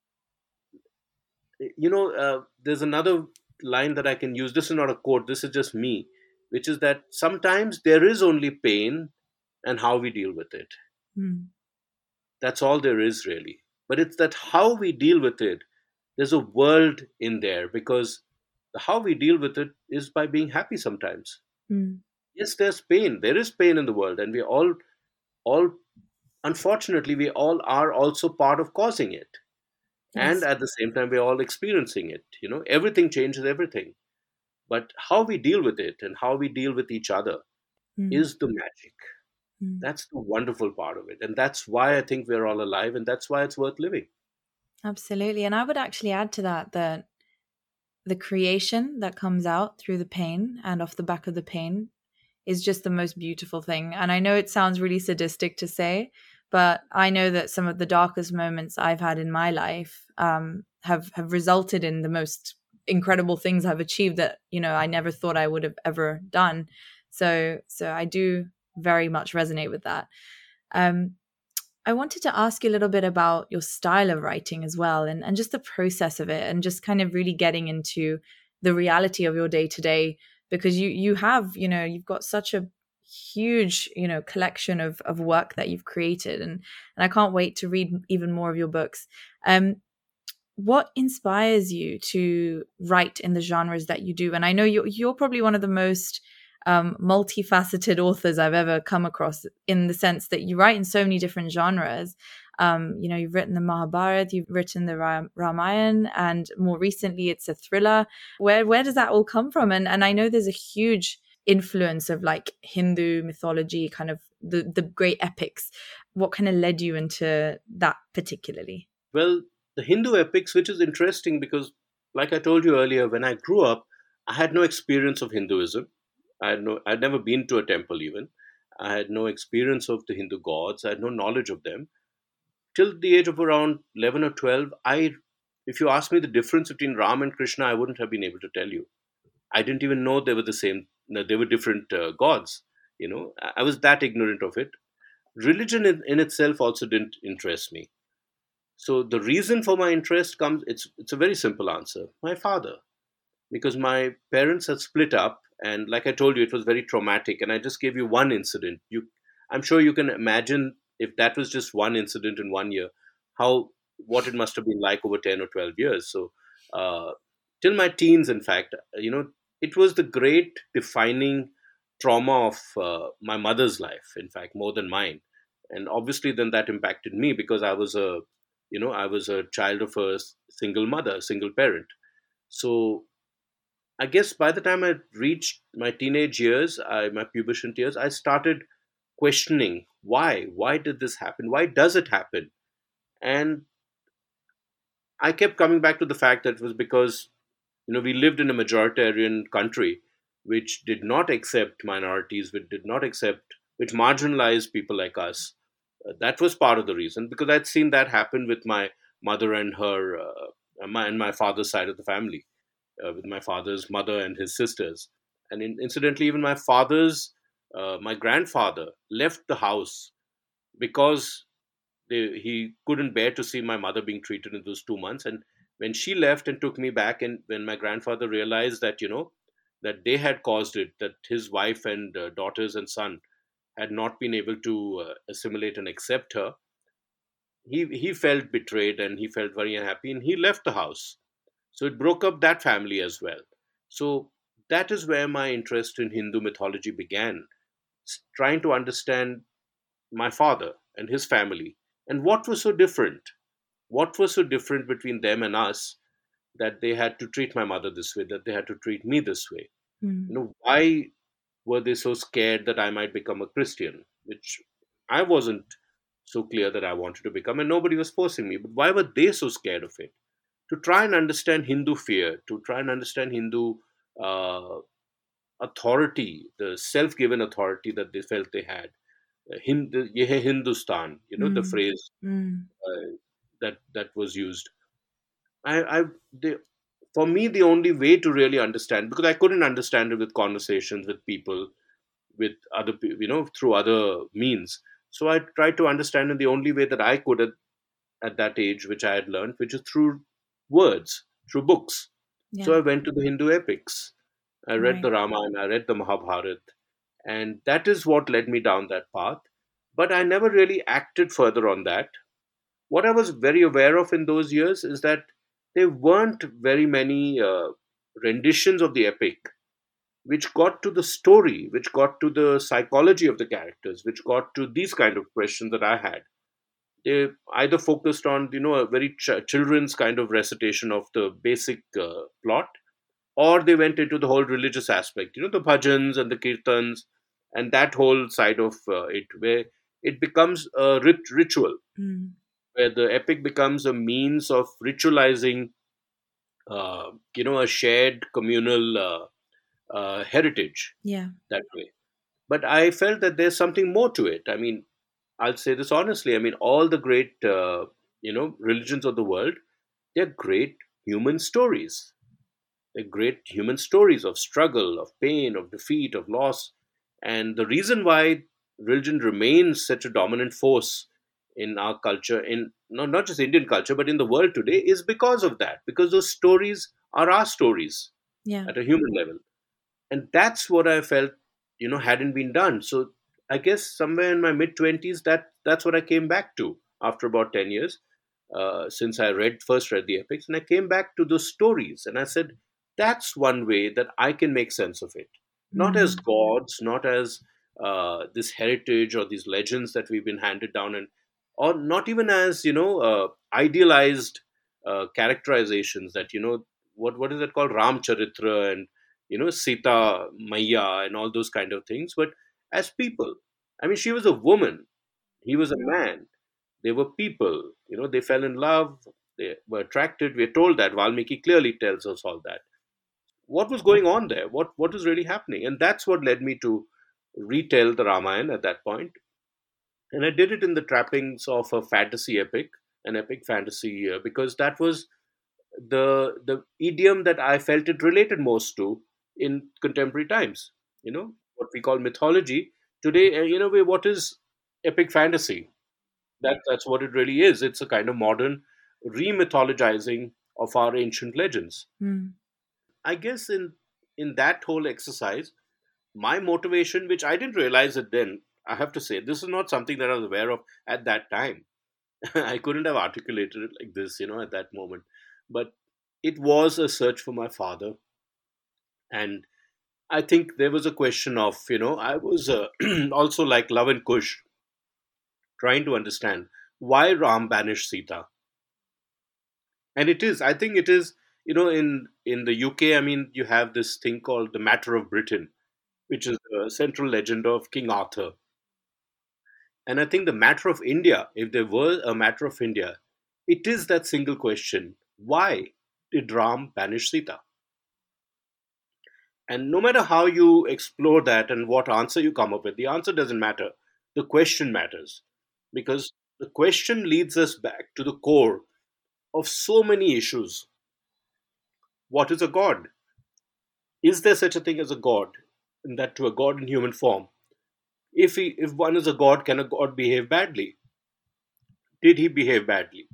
you know, uh, there's another line that I can use. This is not a quote, this is just me, which is that sometimes there is only pain and how we deal with it. Mm. That's all there is, really. But it's that how we deal with it, there's a world in there, because the how we deal with it is by being happy sometimes. Mm. Yes, there's pain. There is pain in the world, and we all, all, unfortunately, we all are also part of causing it. And Yes. at the same time, we're all experiencing it. You know, everything changes everything. But how we deal with it and how we deal with each other Mm. is the magic. Mm. That's the wonderful part of it. And that's why I think we're all alive, and that's why it's worth living. Absolutely. And I would actually add to that that the creation that comes out through the pain and off the back of the pain is just the most beautiful thing. And I know it sounds really sadistic to say, but I know that some of the darkest moments I've had in my life um, have have resulted in the most incredible things I've achieved that, you know, I never thought I would have ever done. So so I do very much resonate with that. Um, I wanted to ask you a little bit about your style of writing as well, and, and just the process of it, and just kind of really getting into the reality of your day to day, because you you have, you know, you've got such a huge, you know, collection of of work that you've created, and and I can't wait to read even more of your books. Um, what inspires you to write in the genres that you do? And I know you're, you're probably one of the most um, multifaceted authors I've ever come across, in the sense that you write in so many different genres. Um, you know, you've written the Mahabharata, you've written the Ra- Ramayana, and more recently it's a thriller. Where where does that all come from? And and I know there's a huge influence of like Hindu mythology, kind of the, the great epics. What kind of led you into that particularly? Well, the Hindu epics, which is interesting because, like I told you earlier, when I grew up, I had no experience of Hinduism. I had no, I'd never been to a temple even. I had no experience of the Hindu gods. I had no knowledge of them. Till the age of around eleven or twelve, I, if you ask me the difference between Ram and Krishna, I wouldn't have been able to tell you. I didn't even know they were the same, no, they were different uh, gods. You know, I I was that ignorant of it. Religion in, in itself also didn't interest me. So the reason for my interest comes, it's it's a very simple answer. My father, because my parents had split up, and like I told you, it was very traumatic, and I just gave you one incident. You I'm sure you can imagine, if that was just one incident in one year, how, what it must have been like over ten or twelve years. So uh, till my teens, in fact, you know, it was the great defining trauma of uh, my mother's life, in fact, more than mine. And obviously then that impacted me, because I was a, you know, I was a child of a s- single mother, single parent. So I guess by the time I reached my teenage years, I, my pubescent years, I started questioning why. Why did this happen? Why does it happen? And I kept coming back to the fact that it was because, you know, we lived in a majoritarian country which did not accept minorities, which did not accept, which marginalized people like us. Uh, that was part of the reason, because I'd seen that happen with my mother and her, uh, my, and my father's side of the family, uh, with my father's mother and his sisters. And in, incidentally, even my father's, uh, my grandfather left the house because they, he couldn't bear to see my mother being treated in those two months. And when she left and took me back, and when my grandfather realized that, you know, that they had caused it, that his wife and uh, daughters and son had not been able to uh, assimilate and accept her, he he felt betrayed and he felt very unhappy, and he left the house. So it broke up that family as well. So that is where my interest in Hindu mythology began, s- trying to understand my father and his family, and what was so different. What was so different between them and us, that they had to treat my mother this way, that they had to treat me this way? You Mm. know, why were they so scared that I might become a Christian, which I wasn't so clear that I wanted to become, and nobody was forcing me. But why were they so scared of it? To try and understand Hindu fear, to try and understand Hindu uh, authority, the self-given authority that they felt they had. Uh, Hindu, ye hai Hindustan, you know, the Mm. phrase Mm. uh, that that was used. I, I the, for me, the only way to really understand, because I couldn't understand it with conversations with people, with other, pe- you know, through other means. So I tried to understand in the only way that I could at, at that age, which I had learned, which is through words, through books. So Yeah. I went to the Hindu epics. I read Right. the Ramayana, I read the Mahabharata, and that is what led me down that path. But I never really acted further on that. What I was very aware of in those years is that there weren't very many uh, renditions of the epic which got to the story, which got to the psychology of the characters, which got to these kind of questions that I had. They either focused on, you know, a very ch- children's kind of recitation of the basic uh, plot, or they went into the whole religious aspect, you know, the bhajans and the kirtans, and that whole side of uh, it, where it becomes a rit- ritual, Mm. where the epic becomes a means of ritualizing, uh, you know, a shared communal uh, uh, heritage Yeah. that way. But I felt that there's something more to it. I mean, I'll say this honestly. I mean, all the great, uh, you know, religions of the world, they're great human stories. They're great human stories of struggle, of pain, of defeat, of loss. And the reason why religion remains such a dominant force in our culture, in not, not just Indian culture, but in the world today, is because of that. Because those stories are our stories Yeah. at a human level. And that's what I felt, you know, hadn't been done. So I guess somewhere in my mid twenties, that that's what I came back to after about ten years. uh, since I read first read the epics, and I came back to the stories, and I said that's one way that I can make sense of it, not as Mm. gods, not as uh, this heritage or these legends that we've been handed down, and or not even as you know uh, idealized uh, characterizations that you know what what is it called Ramcharitra and you know Sita Maya and all those kind of things, but as people. I mean, she was a woman, he was a man, they were people, you know, they fell in love, they were attracted. We're told that Valmiki clearly tells us all that. What was going on there? What what was really happening? And that's what led me to retell the Ramayana at that point. And I did it in the trappings of a fantasy epic, an epic fantasy, uh, because that was the the idiom that I felt it related most to in contemporary times. You know, what we call mythology today. Uh, in a way, what is epic fantasy? That that's what it really is. It's a kind of modern re-mythologizing of our ancient legends. Mm. I guess in in that whole exercise, my motivation, which I didn't realize it then, I have to say, this is not something that I was aware of at that time. I couldn't have articulated it like this, you know, at that moment. But it was a search for my father, and I think there was a question of, you know, I was uh, also like Love and Kush, trying to understand why Ram banished Sita. And it is, I think it is, you know, in in the U K, I mean, you have this thing called the Matter of Britain, which is the central legend of King Arthur. And I think the matter of India, if there were a matter of India, it is that single question: why did Ram banish Sita? And no matter how you explore that and what answer you come up with, the answer doesn't matter. The question matters, because the question leads us back to the core of so many issues. What is a god? Is there such a thing as a god? And that to a god in human form. If he, if one is a god, can a god behave badly? Did he behave badly?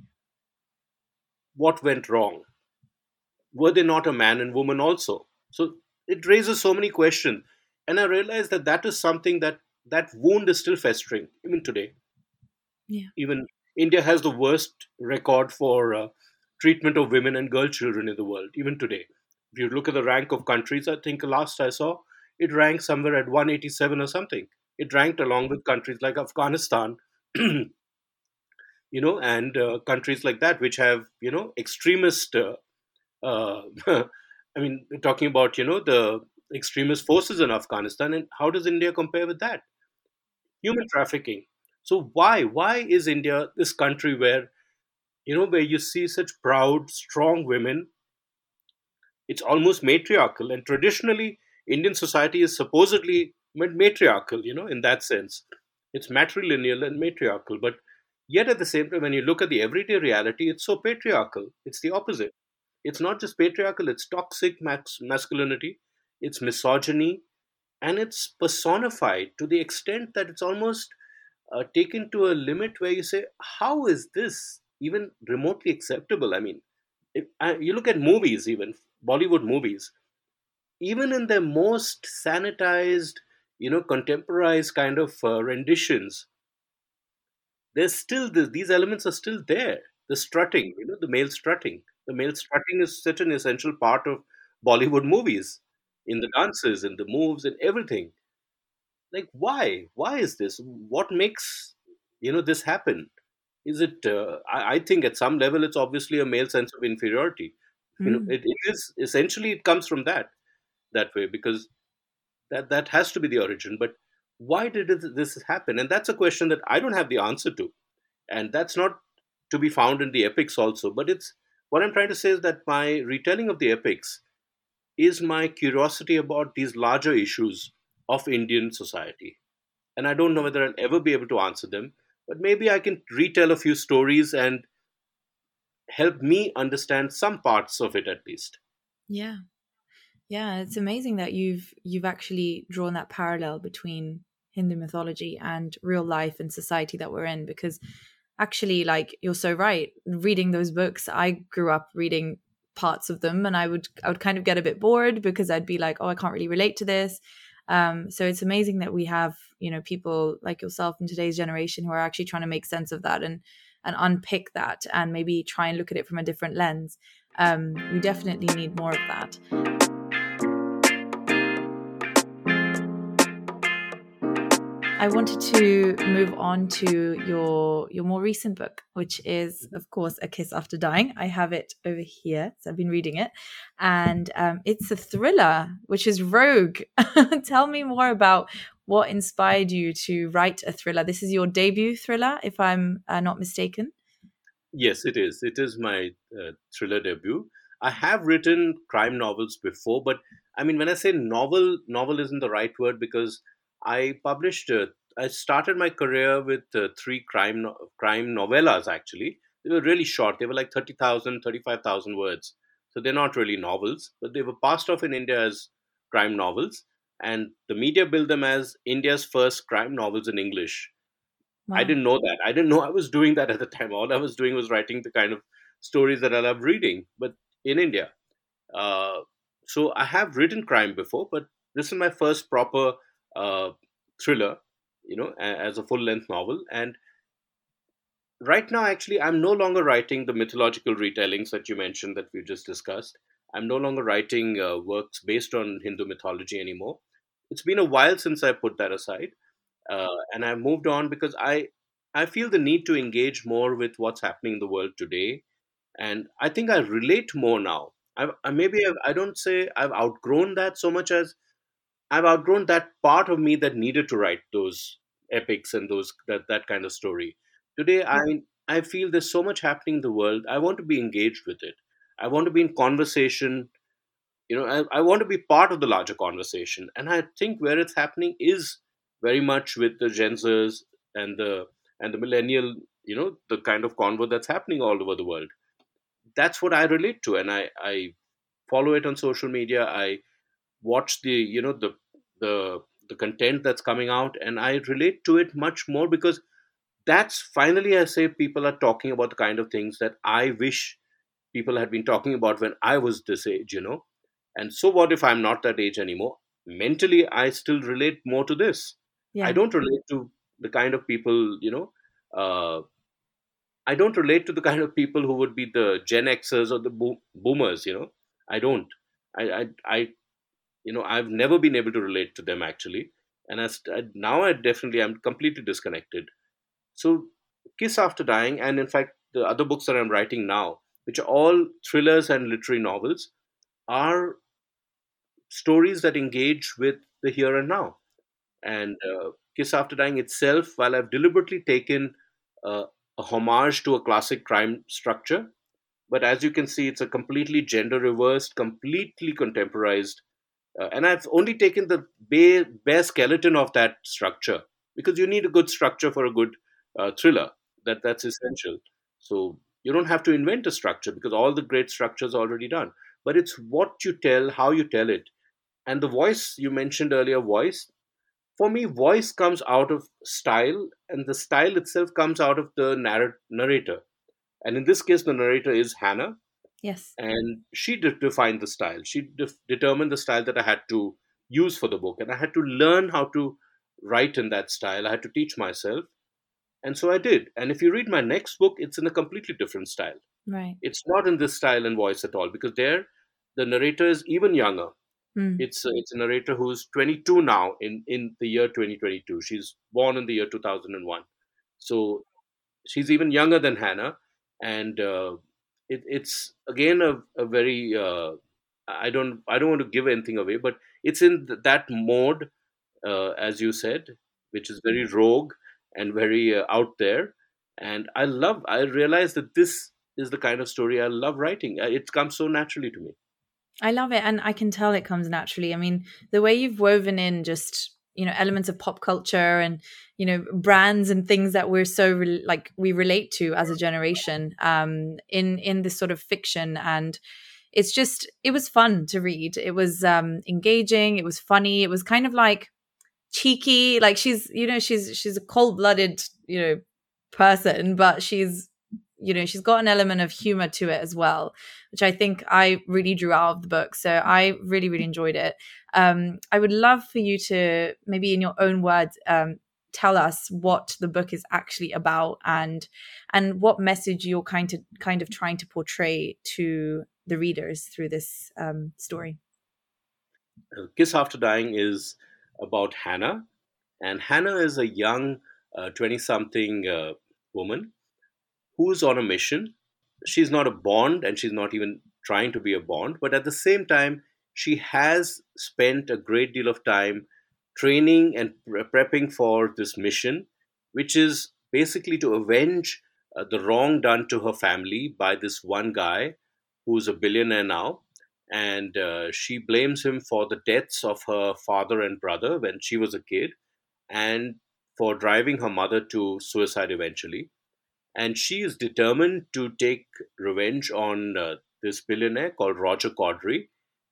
What went wrong? Were they not a man and woman also? So it raises so many questions, and I realized that that is something that that wound is still festering even today. Yeah. Even India has the worst record for uh, treatment of women and girl children in the world, even today. If you look at the rank of countries, I think last I saw, it ranked somewhere at one eighty-seven or something. It ranked along with countries like Afghanistan, you know, and uh, countries like that, which have, you know, extremist, uh, uh, I mean, we're talking about, you know, the extremist forces in Afghanistan. And how does India compare with that? Human trafficking. So why? Why is India this country where you know, where you see such proud, strong women? It's almost matriarchal. And traditionally, Indian society is supposedly matriarchal, you know, in that sense. It's matrilineal and matriarchal. But yet at the same time, when you look at the everyday reality, it's so patriarchal. It's the opposite. It's not just patriarchal, it's toxic max- masculinity, it's misogyny, and it's personified to the extent that it's almost uh, taken to a limit where you say, how is this even remotely acceptable? I mean, if, uh, you look at movies, even Bollywood movies, even in their most sanitized, you know, contemporized kind of uh, renditions, there's still this, these elements are still there. The strutting, you know, the male strutting. The male strutting is such an essential part of Bollywood movies, in the dances, in the moves, and everything. Like, why? Why is this? What makes you know this happen? Is it? Uh, I, I think at some level, it's obviously a male sense of inferiority. You know, Mm. it, it is essentially it comes from that that way because that that has to be the origin. But why did it, this happen? And that's a question that I don't have the answer to, and that's not to be found in the epics also. But it's what I'm trying to say is that my retelling of the epics is my curiosity about these larger issues of Indian society. And I don't know whether I'll ever be able to answer them, but maybe I can retell a few stories and help me understand some parts of it at least. Yeah. Yeah, it's amazing that you've you've actually drawn that parallel between Hindu mythology and real life and society that we're in, because actually, like, you're so right. Reading those books, I grew up reading parts of them, and I would I would kind of get a bit bored because I'd be like, oh, I can't really relate to this. Um, so it's amazing that we have, you know, people like yourself in today's generation who are actually trying to make sense of that and and unpick that and maybe try and look at it from a different lens. Um, we definitely need more of that. I wanted to move on to your your more recent book, which is, of course, A Kiss After Dying. I have it over here, so I've been reading it. And um, it's a thriller, which is Rogue. Tell me more about what inspired you to write a thriller. This is your debut thriller, if I'm uh, not mistaken. Yes, it is. It is my uh, thriller debut. I have written crime novels before, but I mean, when I say novel, novel isn't the right word because I published. Uh, I started my career with uh, three crime no- crime novellas. Actually, they were really short. They were like thirty thousand, thirty-five thousand words. So they're not really novels, but they were passed off in India as crime novels, and the media billed them as India's first crime novels in English. I Wow. didn't know that. I didn't know I was doing that at the time. All I was doing was writing the kind of stories that I love reading, but in India. Uh, so I have written crime before, but this is my first proper uh, thriller, you know, a- as a full length novel. And right now, actually, I'm no longer writing the mythological retellings that you mentioned that we just discussed. I'm no longer writing uh, works based on Hindu mythology anymore. It's been a while since I put that aside, uh, and I moved on because I I feel the need to engage more with what's happening in the world today, and I think I relate more now. I've, I maybe I've, I don't say I've outgrown that so much as I've outgrown that part of me that needed to write those epics and those that that kind of story. Today, I I feel there's so much happening in the world. I want to be engaged with it. I want to be in conversation. You know, I, I want to be part of the larger conversation, and I think where it's happening is very much with the Gen Zers and the and the millennial. You know, the kind of convo that's happening all over the world. That's what I relate to, and I I follow it on social media. I watch the you know the the the content that's coming out, and I relate to it much more because that's finally, I say, people are talking about the kind of things that I wish people had been talking about when I was this age, you know. And so what if I'm not that age anymore? Mentally, I still relate more to this. I Yeah. don't relate to the kind of people, you know. Uh, I don't relate to the kind of people who would be the Gen Xers or the bo- boomers, you know. I don't. I, I, I you know I've never been able to relate to them actually, and I, st- I now I definitely I'm completely disconnected. So Kiss After Dying, and in fact the other books that I'm writing now, which are all thrillers and literary novels, are stories that engage with the here and now. And uh, Kiss After Dying itself, while I've deliberately taken uh, a homage to a classic crime structure, but as you can see, it's a completely gender reversed, completely contemporized. Uh, and I've only taken the bare, bare skeleton of that structure because you need a good structure for a good uh, thriller. That that's essential. So you don't have to invent a structure because all the great structures are already done. But it's what you tell, how you tell it, and the voice you mentioned earlier. Voice, for me, voice comes out of style, and the style itself comes out of the narr- narrator. And in this case, the narrator is Hannah, Yes. and she de- defined the style. She de- determined the style that I had to use for the book, and I had to learn how to write in that style. I had to teach myself, and so I did. And if you read my next book, it's in a completely different style. Right. It's not in this style and voice at all because there the narrator is even younger. Mm. It's a, it's a narrator who's twenty-two now in in the year twenty twenty-two. She's born in the year two thousand one, so she's even younger than Hannah, and uh, it, it's again a, a very uh, I don't I don't want to give anything away, but it's in th- that mode, uh, as you said, which is very rogue and very uh, out there. And I love. I realize that this is the kind of story I love writing. Uh, It comes so naturally to me. I love it. And I can tell it comes naturally. I mean, the way you've woven in just, you know, elements of pop culture and, you know, brands and things that we're so re- like we relate to as a generation um, in, in this sort of fiction. And it's just, it was fun to read. It was um, engaging. It was funny. It was kind of like cheeky. Like she's, you know, she's, she's a cold blooded, you know, person, but she's, you know, she's got an element of humor to it as well, which I think I really drew out of the book. So I really, really enjoyed it. Um, I would love for you to maybe in your own words, um, tell us what the book is actually about and and what message you're kind of kind of trying to portray to the readers through this um, story. Kiss After Dying is about Hannah, and Hannah is a young twenty-something uh, woman who's on a mission. She's not a Bond, and she's not even trying to be a Bond, but at the same time, she has spent a great deal of time training and pre- prepping for this mission, which is basically to avenge uh, the wrong done to her family by this one guy who's a billionaire now. And uh, she blames him for the deaths of her father and brother when she was a kid, and for driving her mother to suicide eventually. And she is determined to take revenge on uh, this billionaire called Roger Corddry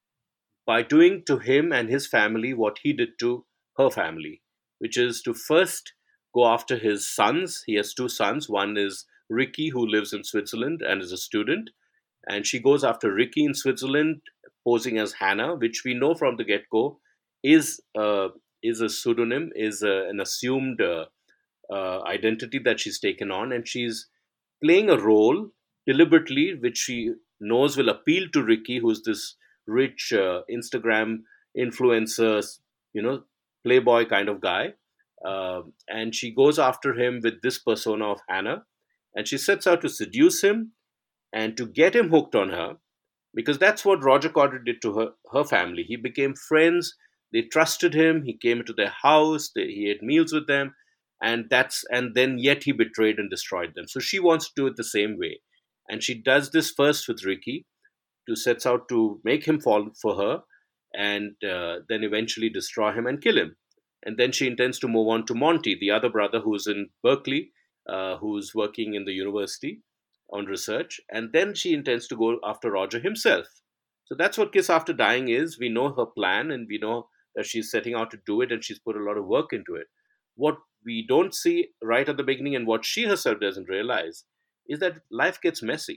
by doing to him and his family what he did to her family, which is to first go after his sons. He has two sons. One is Ricky, who lives in Switzerland and is a student, and she goes after Ricky in Switzerland, posing as Hannah, which we know from the get go is uh, is a pseudonym, is a, an assumed uh, uh, identity that she's taken on, and she's playing a role deliberately, which she knows will appeal to Ricky, who's this rich uh, Instagram influencer, you know, playboy kind of guy. Uh, and she goes after him with this persona of Hannah, and she sets out to seduce him and to get him hooked on her, because that's what Roger Corddry did to her, her family. He became friends. They trusted him. He came into their house. They, he ate meals with them, and that's and then yet he betrayed and destroyed them. So she wants to do it the same way, and she does this first with Ricky, to sets out to make him fall for her, and uh, then eventually destroy him and kill him. And then she intends to move on to Monty, the other brother who's in Berkeley, uh, who's working in the university on research, and then she intends to go after Roger himself. So that's what Kiss After Dying is. We know her plan, and we know that she's setting out to do it, and she's put a lot of work into it. What we don't see right at the beginning, and what she herself doesn't realize, is that life gets messy.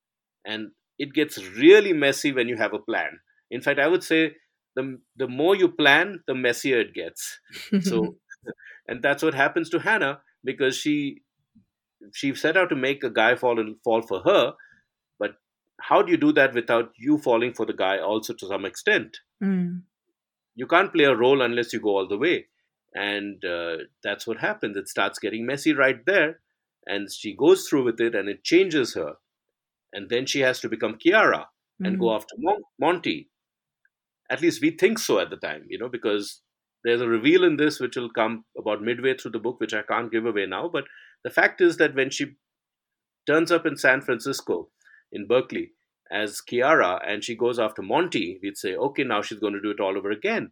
And it gets really messy when you have a plan. In fact, I would say the, the more you plan, the messier it gets. So, and that's what happens to Hannah, because she she set out to make a guy fall and fall for her, but how do you do that without you falling for the guy also to some extent? Mm. You can't play a role unless you go all the way, and uh, that's what happens. It starts getting messy right there, and she goes through with it, and it changes her, and then she has to become Kiara and Mm. go after Mon- Monty. At least we think so at the time, you know, because there's a reveal in this which will come about midway through the book, which I can't give away now. But the fact is that when she turns up in San Francisco, in Berkeley, as Kiara, and she goes after Monty, we'd say, okay, now she's going to do it all over again.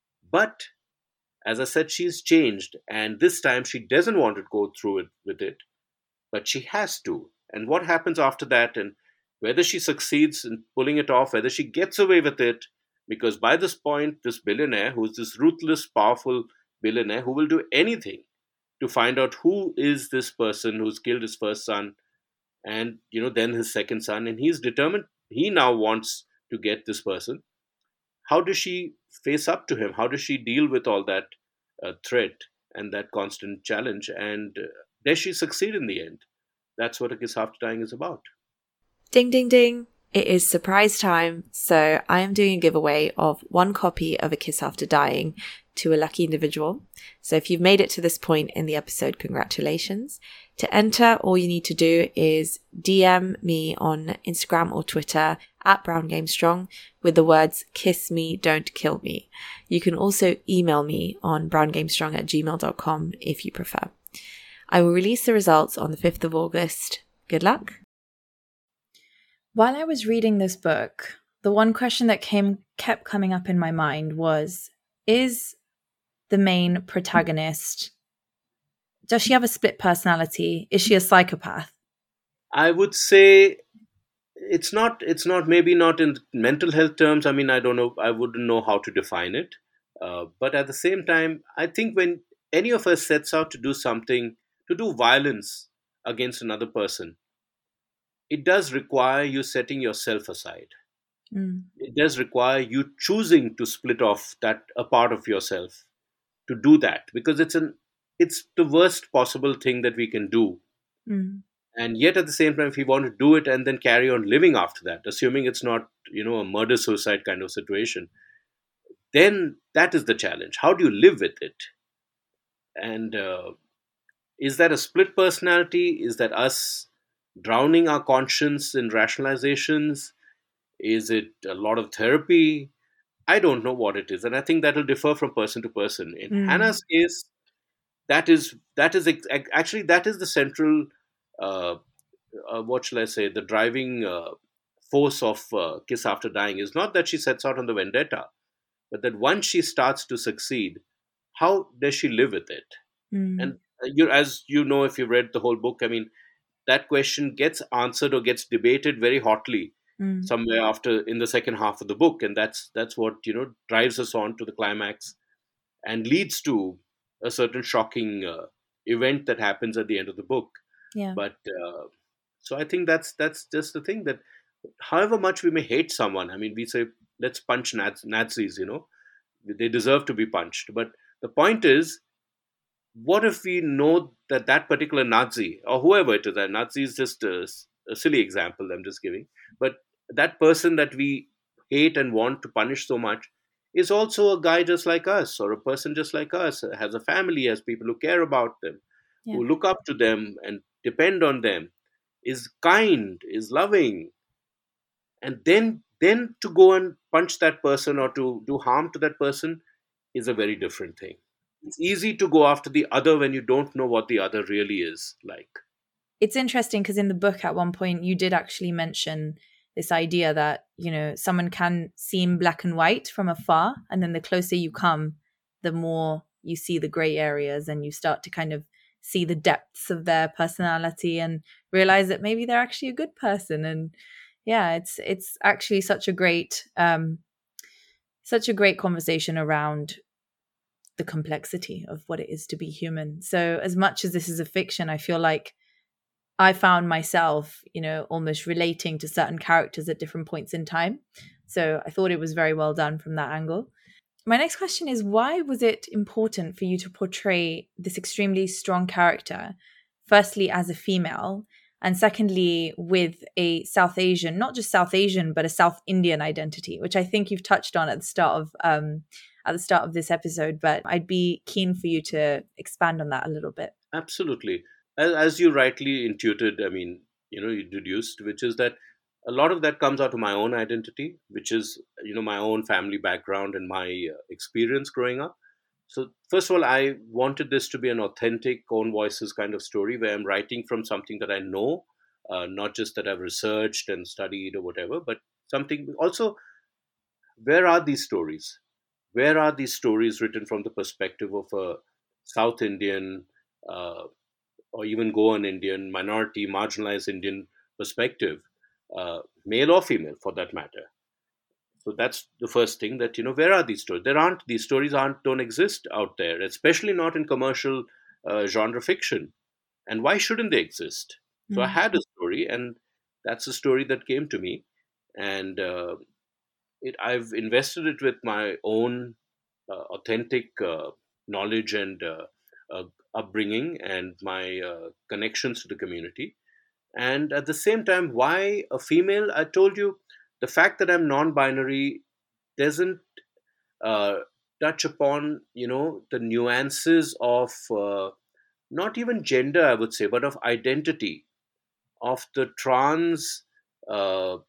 But as I said, she's changed, and this time she doesn't want to go through it with it, but she has to. And what happens after that, and whether she succeeds in pulling it off, whether she gets away with it, because by this point, this billionaire, who's this ruthless, powerful billionaire who will do anything to find out who is this person who's killed his first son, and you know then his second son, and he's determined, he now wants to get this person. How does she face up to him? How does she deal with all that uh, threat and that constant challenge? And uh, does she succeed in the end? That's what A Kiss After Dying is about. Ding, ding, ding. It is surprise time. So I am doing a giveaway of one copy of A Kiss After Dying to a lucky individual. So if you've made it to this point in the episode, congratulations. To enter, all you need to do is D M me on Instagram or Twitter at Brown Game Strong with the words "kiss me, don't kill me." You can also email me on browngamestrong at gmail dot com if you prefer. I will release the results on the fifth of August. Good luck. While I was reading this book, the one question that came kept coming up in my mind was, is the main protagonist, does she have a split personality? Is she a psychopath? I would say it's not, it's not, maybe not in mental health terms. I mean, I don't know, I wouldn't know how to define it. Uh, but at the same time, I think when any of us sets out to do something, to do violence against another person, it does require you setting yourself aside. Mm. It does require you choosing to split off that a part of yourself to do that, because it's an it's the worst possible thing that we can do. Mm. And yet at the same time, if we want to do it and then carry on living after that, assuming it's not, you know, a murder suicide kind of situation, then that is the challenge. How do you live with it? And uh, is that a split personality? Is that us drowning our conscience in rationalizations? Is it a lot of therapy? I don't know what it is, and I think that will differ from person to person. In Mm. Hannah's case, that is that is ex- ac- actually that is the central, uh, uh, what shall I say, the driving uh, force of uh, Kiss After Dying is not that she sets out on the vendetta, but that once she starts to succeed, how does she live with it? Mm. And uh, you, as you know, if you read the whole book, I mean, that question gets answered or gets debated very hotly Mm. somewhere after in the second half of the book, and that's that's what, you know, drives us on to the climax and leads to a certain shocking uh, event that happens at the end of the book. Yeah. But uh, so I think that's that's just the thing, that however much we may hate someone, I mean, we say let's punch Naz- Nazis, you know, they deserve to be punched. But the point is, what if we know that that particular Nazi or whoever it is, that Nazi is just a, a silly example I'm just giving, but that person that we hate and want to punish so much is also a guy just like us, or a person just like us, has a family, has people who care about them, Yeah. who look up to them and depend on them, is kind, is loving, and then then to go and punch that person or to do harm to that person is a very different thing. It's easy to go after the other when you don't know what the other really is like. It's interesting because in the book at one point you did actually mention this idea that, you know, someone can seem black and white from afar, and then the closer you come, the more you see the gray areas, and you start to kind of see the depths of their personality and realize that maybe they're actually a good person. And yeah, it's it's actually such a great um such a great conversation around the complexity of what it is to be human. So as much as this is a fiction, I feel like I found myself, you know, almost relating to certain characters at different points in time. So I thought it was very well done from that angle. My next question is, why was it important for you to portray this extremely strong character, firstly as a female, and secondly with a South Asian, not just South Asian, but a South Indian identity, which I think you've touched on at the start of um, at the start of this episode, but I'd be keen for you to expand on that a little bit. Absolutely. As, as you rightly intuited, I mean, you know, you deduced, which is that a lot of that comes out of my own identity, which is, you know, my own family background and my uh, experience growing up. So, first of all, I wanted this to be an authentic, own voices kind of story where I'm writing from something that I know, uh, not just that I've researched and studied or whatever, but something also, where are these stories? Where are these stories written from the perspective of a South Indian, uh, or even Goan Indian, minority, marginalized Indian perspective, uh, male or female for that matter? So that's the first thing, that, you know, where are these stories? There aren't, these stories aren't, don't exist out there, especially not in commercial uh, genre fiction. And why shouldn't they exist? So I Mm. had a story, and that's a story that came to me, and uh, it I've invested it with my own uh, authentic uh, knowledge and uh, uh, upbringing and my uh, connections to the community. And at the same time, why a female? I told you, the fact that I'm non-binary doesn't uh, touch upon, you know, the nuances of uh, not even gender, I would say, but of identity, of the trans uh,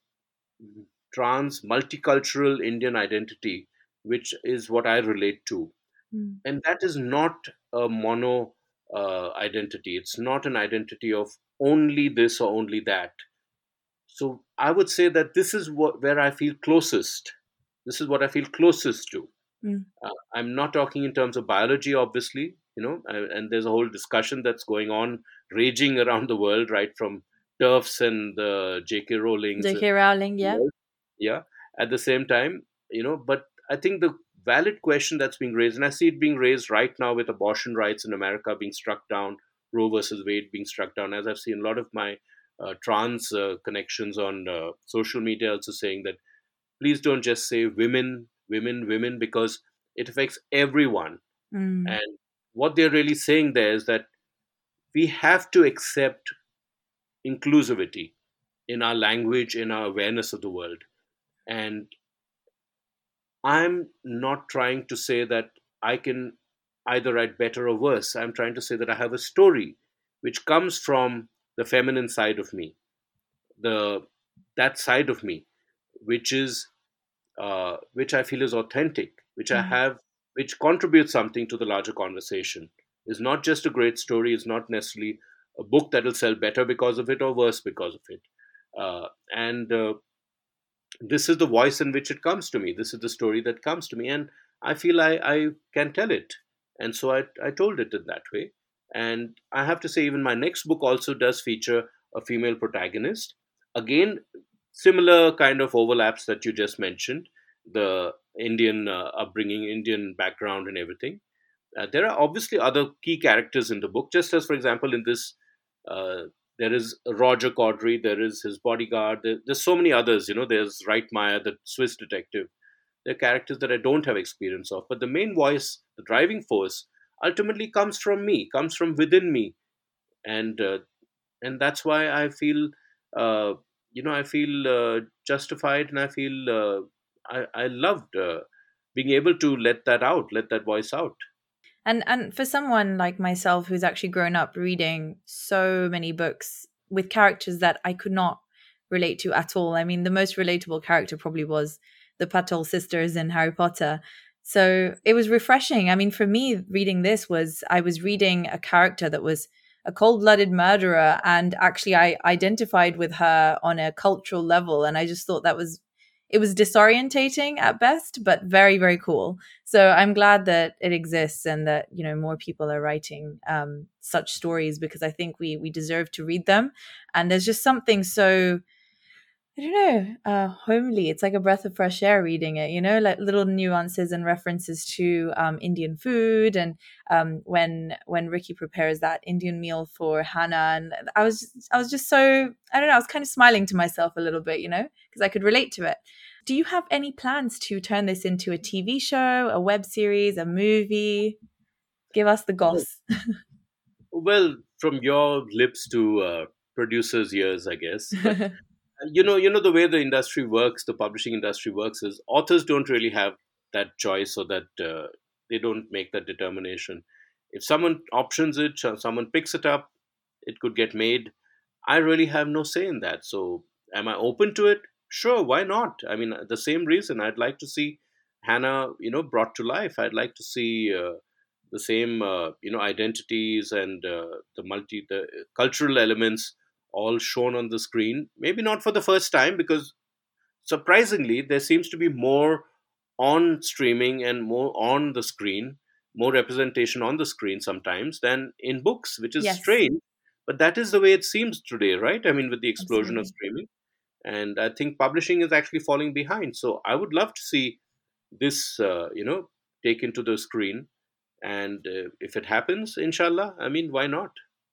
trans multicultural Indian identity, which is what I relate to. Mm. And that is not a mono uh, identity. It's not an identity of only this or only that. So I would say that this is what, where I feel closest. This is what I feel closest to. Mm. Uh, I'm not talking in terms of biology, obviously, you know, and, and there's a whole discussion that's going on, raging around the world, right, from TERFs and the J K. Rowling's. uh, J K. Rowling, yeah. Yeah. At the same time, you know, but I think the valid question that's being raised, and I see it being raised right now with abortion rights in America being struck down, Roe versus Wade being struck down, as I've seen a lot of my uh, trans uh, connections on uh, social media also saying that please don't just say women, women, women, because it affects everyone. Mm. And what they're really saying there is that we have to accept inclusivity in our language, in our awareness of the world. And I'm not trying to say that I can either write better or worse. I'm trying to say that I have a story which comes from the feminine side of me, the that side of me, which is uh, which I feel is authentic, which I Mm. have, which contributes something to the larger conversation. It's not just a great story. It's not necessarily a book that will sell better because of it or worse because of it. Uh, and uh, This is the voice in which it comes to me. This is the story that comes to me, and I feel I, I can tell it. And so I, I told it in that way. And I have to say, even my next book also does feature a female protagonist. Again, similar kind of overlaps that you just mentioned, the Indian uh, upbringing, Indian background, and everything. Uh, there are obviously other key characters in the book, just as, for example, in this, uh, there is Roger Caudry, there is his bodyguard, there, there's so many others. You know, there's Wright Meyer, the Swiss detective. They're characters that I don't have experience of, but the main voice, the driving force, ultimately comes from me, comes from within me, and uh, and that's why I feel, uh, you know, I feel uh, justified, and I feel uh, I, I loved uh, being able to let that out, let that voice out. And and for someone like myself who's actually grown up reading so many books with characters that I could not relate to at all. I mean, the most relatable character probably was the Patol sisters in Harry Potter. So it was refreshing. I mean, for me, reading this was I was reading a character that was a cold-blooded murderer, and actually I identified with her on a cultural level, and I just thought that was it was disorientating at best, but very, very cool. So I'm glad that it exists and that, you know, more people are writing um, such stories, because I think we we deserve to read them. And there's just something so, I don't know, uh, homely. It's like a breath of fresh air reading it, you know, like little nuances and references to um, Indian food. And um, when when Ricky prepares that Indian meal for Hannah, and I was I was just so, I don't know, I was kind of smiling to myself a little bit, you know, because I could relate to it. Do you have any plans to turn this into a T V show, a web series, a movie? Give us the goss. Well, from your lips to uh, producers' ears, I guess. But uh, you know, you know the way the industry works, the publishing industry works, is authors don't really have that choice, or that uh, they don't make that determination. If someone options it, or someone picks it up, it could get made. I really have no say in that. So, am I open to it? Sure, why not? I mean, the same reason I'd like to see Hannah, you know, brought to life. I'd like to see uh, the same, uh, you know, identities and uh, the multi, the cultural elements all shown on the screen. Maybe not for the first time, because surprisingly, there seems to be more on streaming and more on the screen, more representation on the screen sometimes than in books, which is Yes, strange. But that is the way it seems today, right? I mean, with the explosion of absolutely. streaming. And I think publishing is actually falling behind. So I would love to see this, uh, you know, taken to the screen. And uh, if it happens, inshallah, I mean, why not?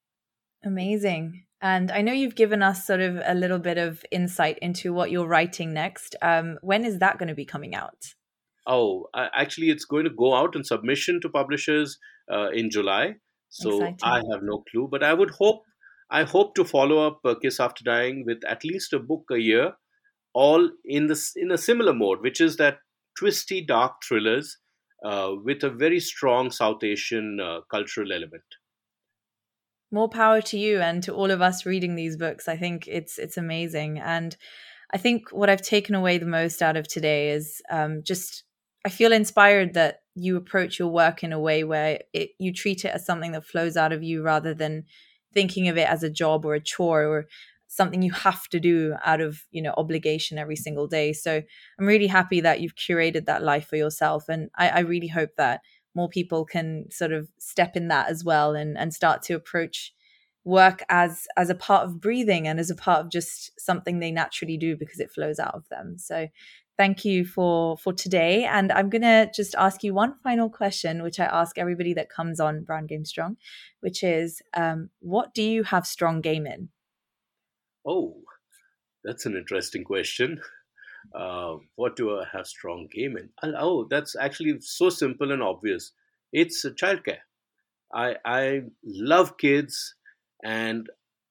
Amazing. And I know you've given us sort of a little bit of insight into what you're writing next. Um, when is that going to be coming out? Oh, uh, actually, it's going to go out in submission to publishers uh, in July. So I Exciting. have no clue, but I would hope, I hope to follow up uh, Kiss After Dying with at least a book a year, all in this in a similar mode, which is that twisty, dark thrillers uh, with a very strong South Asian uh, cultural element. More power to you and to all of us reading these books. I think it's it's amazing. And I think what I've taken away the most out of today is um, just I feel inspired that you approach your work in a way where it, you treat it as something that flows out of you, rather than thinking of it as a job or a chore or something you have to do out of, you know, obligation every single day. So I'm really happy that you've curated that life for yourself, and I, I really hope that more people can sort of step in that as well, and and start to approach work as as a part of breathing and as a part of just something they naturally do because it flows out of them. So thank you for for today, and I'm going to just ask you one final question, which I ask everybody that comes on Brand Game Strong, which is um what do you have strong game in? Oh, that's an interesting question. Uh, what do I have strong game in? Uh, Oh, that's actually so simple and obvious. It's uh, childcare. I I love kids, and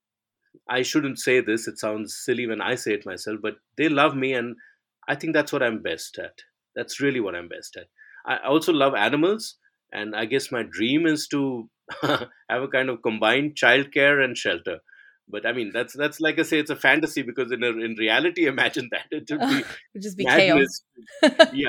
I shouldn't say this. It sounds silly when I say it myself, but they love me, and I think that's what I'm best at. That's really what I'm best at. I also love animals, and I guess my dream is to have a kind of combined childcare and shelter. But I mean, that's that's like I say, it's a fantasy because in a, in reality, imagine that it would Oh, be it would just be chaos. madness. Yeah,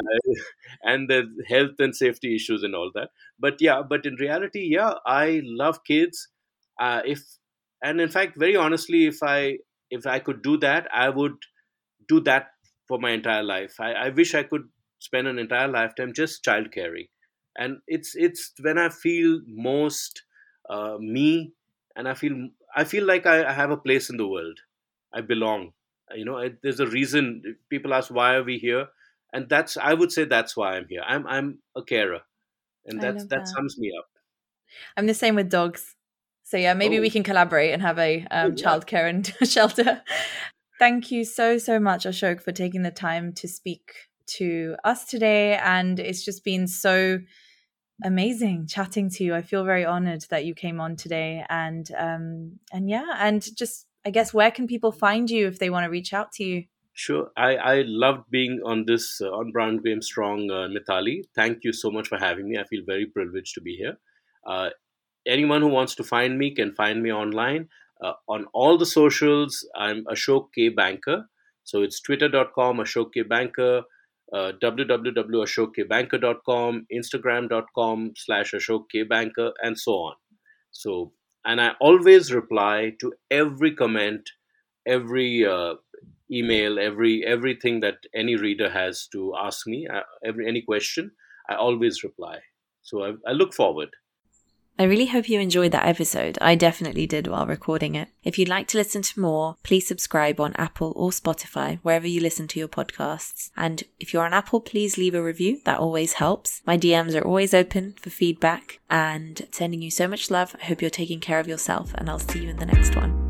and the health and safety issues and all that. But yeah, but in reality, yeah, I love kids. Uh, if and in fact, very honestly, if I if I could do that, I would do that for my entire life. I, I wish I could spend an entire lifetime just child caring, and it's it's when I feel most uh, me, and I feel I feel like I, I have a place in the world. I belong. You know, I, there's a reason. People ask why are we here, and that's I would say that's why I'm here. I'm I'm a carer, and I that's love that that. sums me up. I'm the same with dogs. So yeah, maybe we Oh, can collaborate and have a oh um, yeah. childcare and shelter. Thank you so, so much, Ashok, for taking the time to speak to us today. And it's just been so amazing chatting to you. I feel very honored that you came on today. And um, and yeah, and just, I guess, where can people find you if they want to reach out to you? Sure. I, I loved being on this uh, on Brown Game Strong, uh, Mithali. Thank you so much for having me. I feel very privileged to be here. Uh, anyone who wants to find me can find me online. Uh, on all the socials, I'm Ashok K Banker. So it's twitter dot com, Ashok K Banker, uh, w w w dot ashok k banker dot com, instagram dot com slash Ashok K Banker, and so on. So, and I always reply to every comment, every uh, email, every everything that any reader has to ask me, uh, every any question. I always reply. So I, I look forward. I really hope you enjoyed that episode. I definitely did while recording it. If you'd like to listen to more, please subscribe on Apple or Spotify, wherever you listen to your podcasts. And if you're on Apple, please leave a review. That always helps. My D Ms are always open for feedback, and sending you so much love. I hope you're taking care of yourself, and I'll see you in the next one.